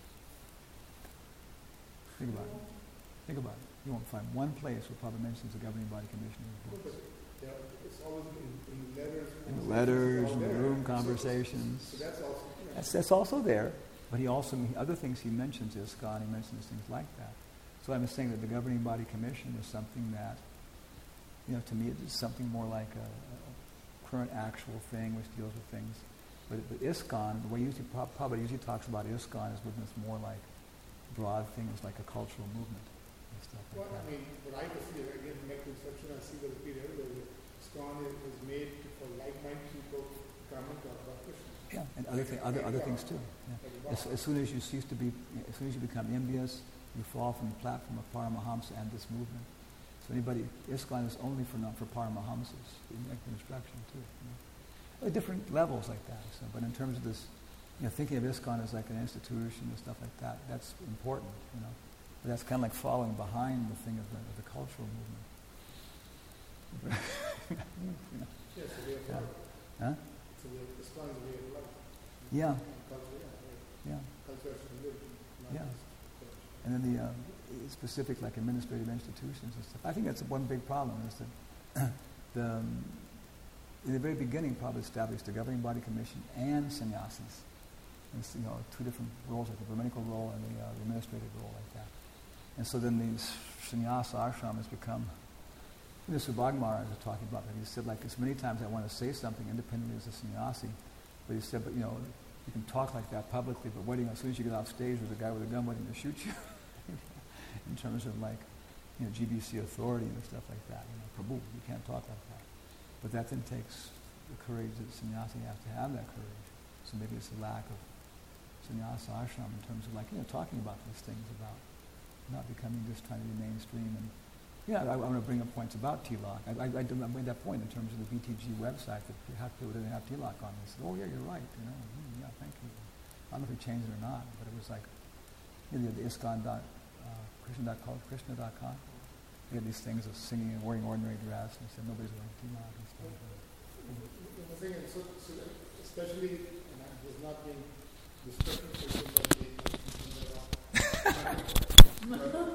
Think about it. You won't find one place where Prabhupada mentions the Governing Body Commission in his books. It's always in letters. In the letters, in the room conversations. So that's also that's also there. But he also, other things he mentions ISKCON, he mentions things like that. So I'm saying that the Governing Body Commission is something that, to me it's something more like a current actual thing which deals with things. But ISKCON, the way Prabhupada usually talks about ISKCON is within this more like broad things like a cultural movement and stuff like that. What I can see, again, from my conception, I see that repeat everywhere. ISKCON is made for like-minded people to come and talk about Krishna. Yeah, and other things too. Yeah. As soon as you become envious, you fall from the platform of Paramahamsa and this movement. So ISKCON is only for Paramahamsas. You make the instruction too. At different levels like that. So, but in terms of this, thinking of ISKCON as like an institution and stuff like that, that's important, But that's kind of like following behind the thing of the cultural movement. Yes, it's a way of life. Huh? ISKCON is a way of life. Yeah. Culture, Culture is religion. And then the specific like administrative institutions and stuff. I think that's one big problem is that in the very beginning, Prabhupada established the Governing Body Commission and sannyasis. It's, two different roles, like the Brahminical role and the administrative role like that. And so then the sannyasa ashram has become, Subhag Maharaj was talking about that. He said, like, as many times I want to say something independently as a sannyasi, but he said, you can talk like that publicly, but as soon as you get off stage, there's a guy with a gun waiting to shoot you. In terms of like, GBC authority and stuff like that. Prabhu, you can't talk like that. But that then takes the courage that sannyasi has to have that courage. So maybe it's a lack of sannyasa ashram in terms of like, talking about these things about not becoming just trying to be mainstream. And I want to bring up points about tilak. I made that point in terms of the BTG website that people didn't have tilak on. They said, oh yeah, you're right. Yeah, thank you. I don't know if we changed it or not, but it was like, the ISKCON.Krishna.com. We had these things of singing and wearing ordinary dress, and he said nobody's wearing tilak and stuff. The thing is, so especially, and I was not being disrespectful to somebody,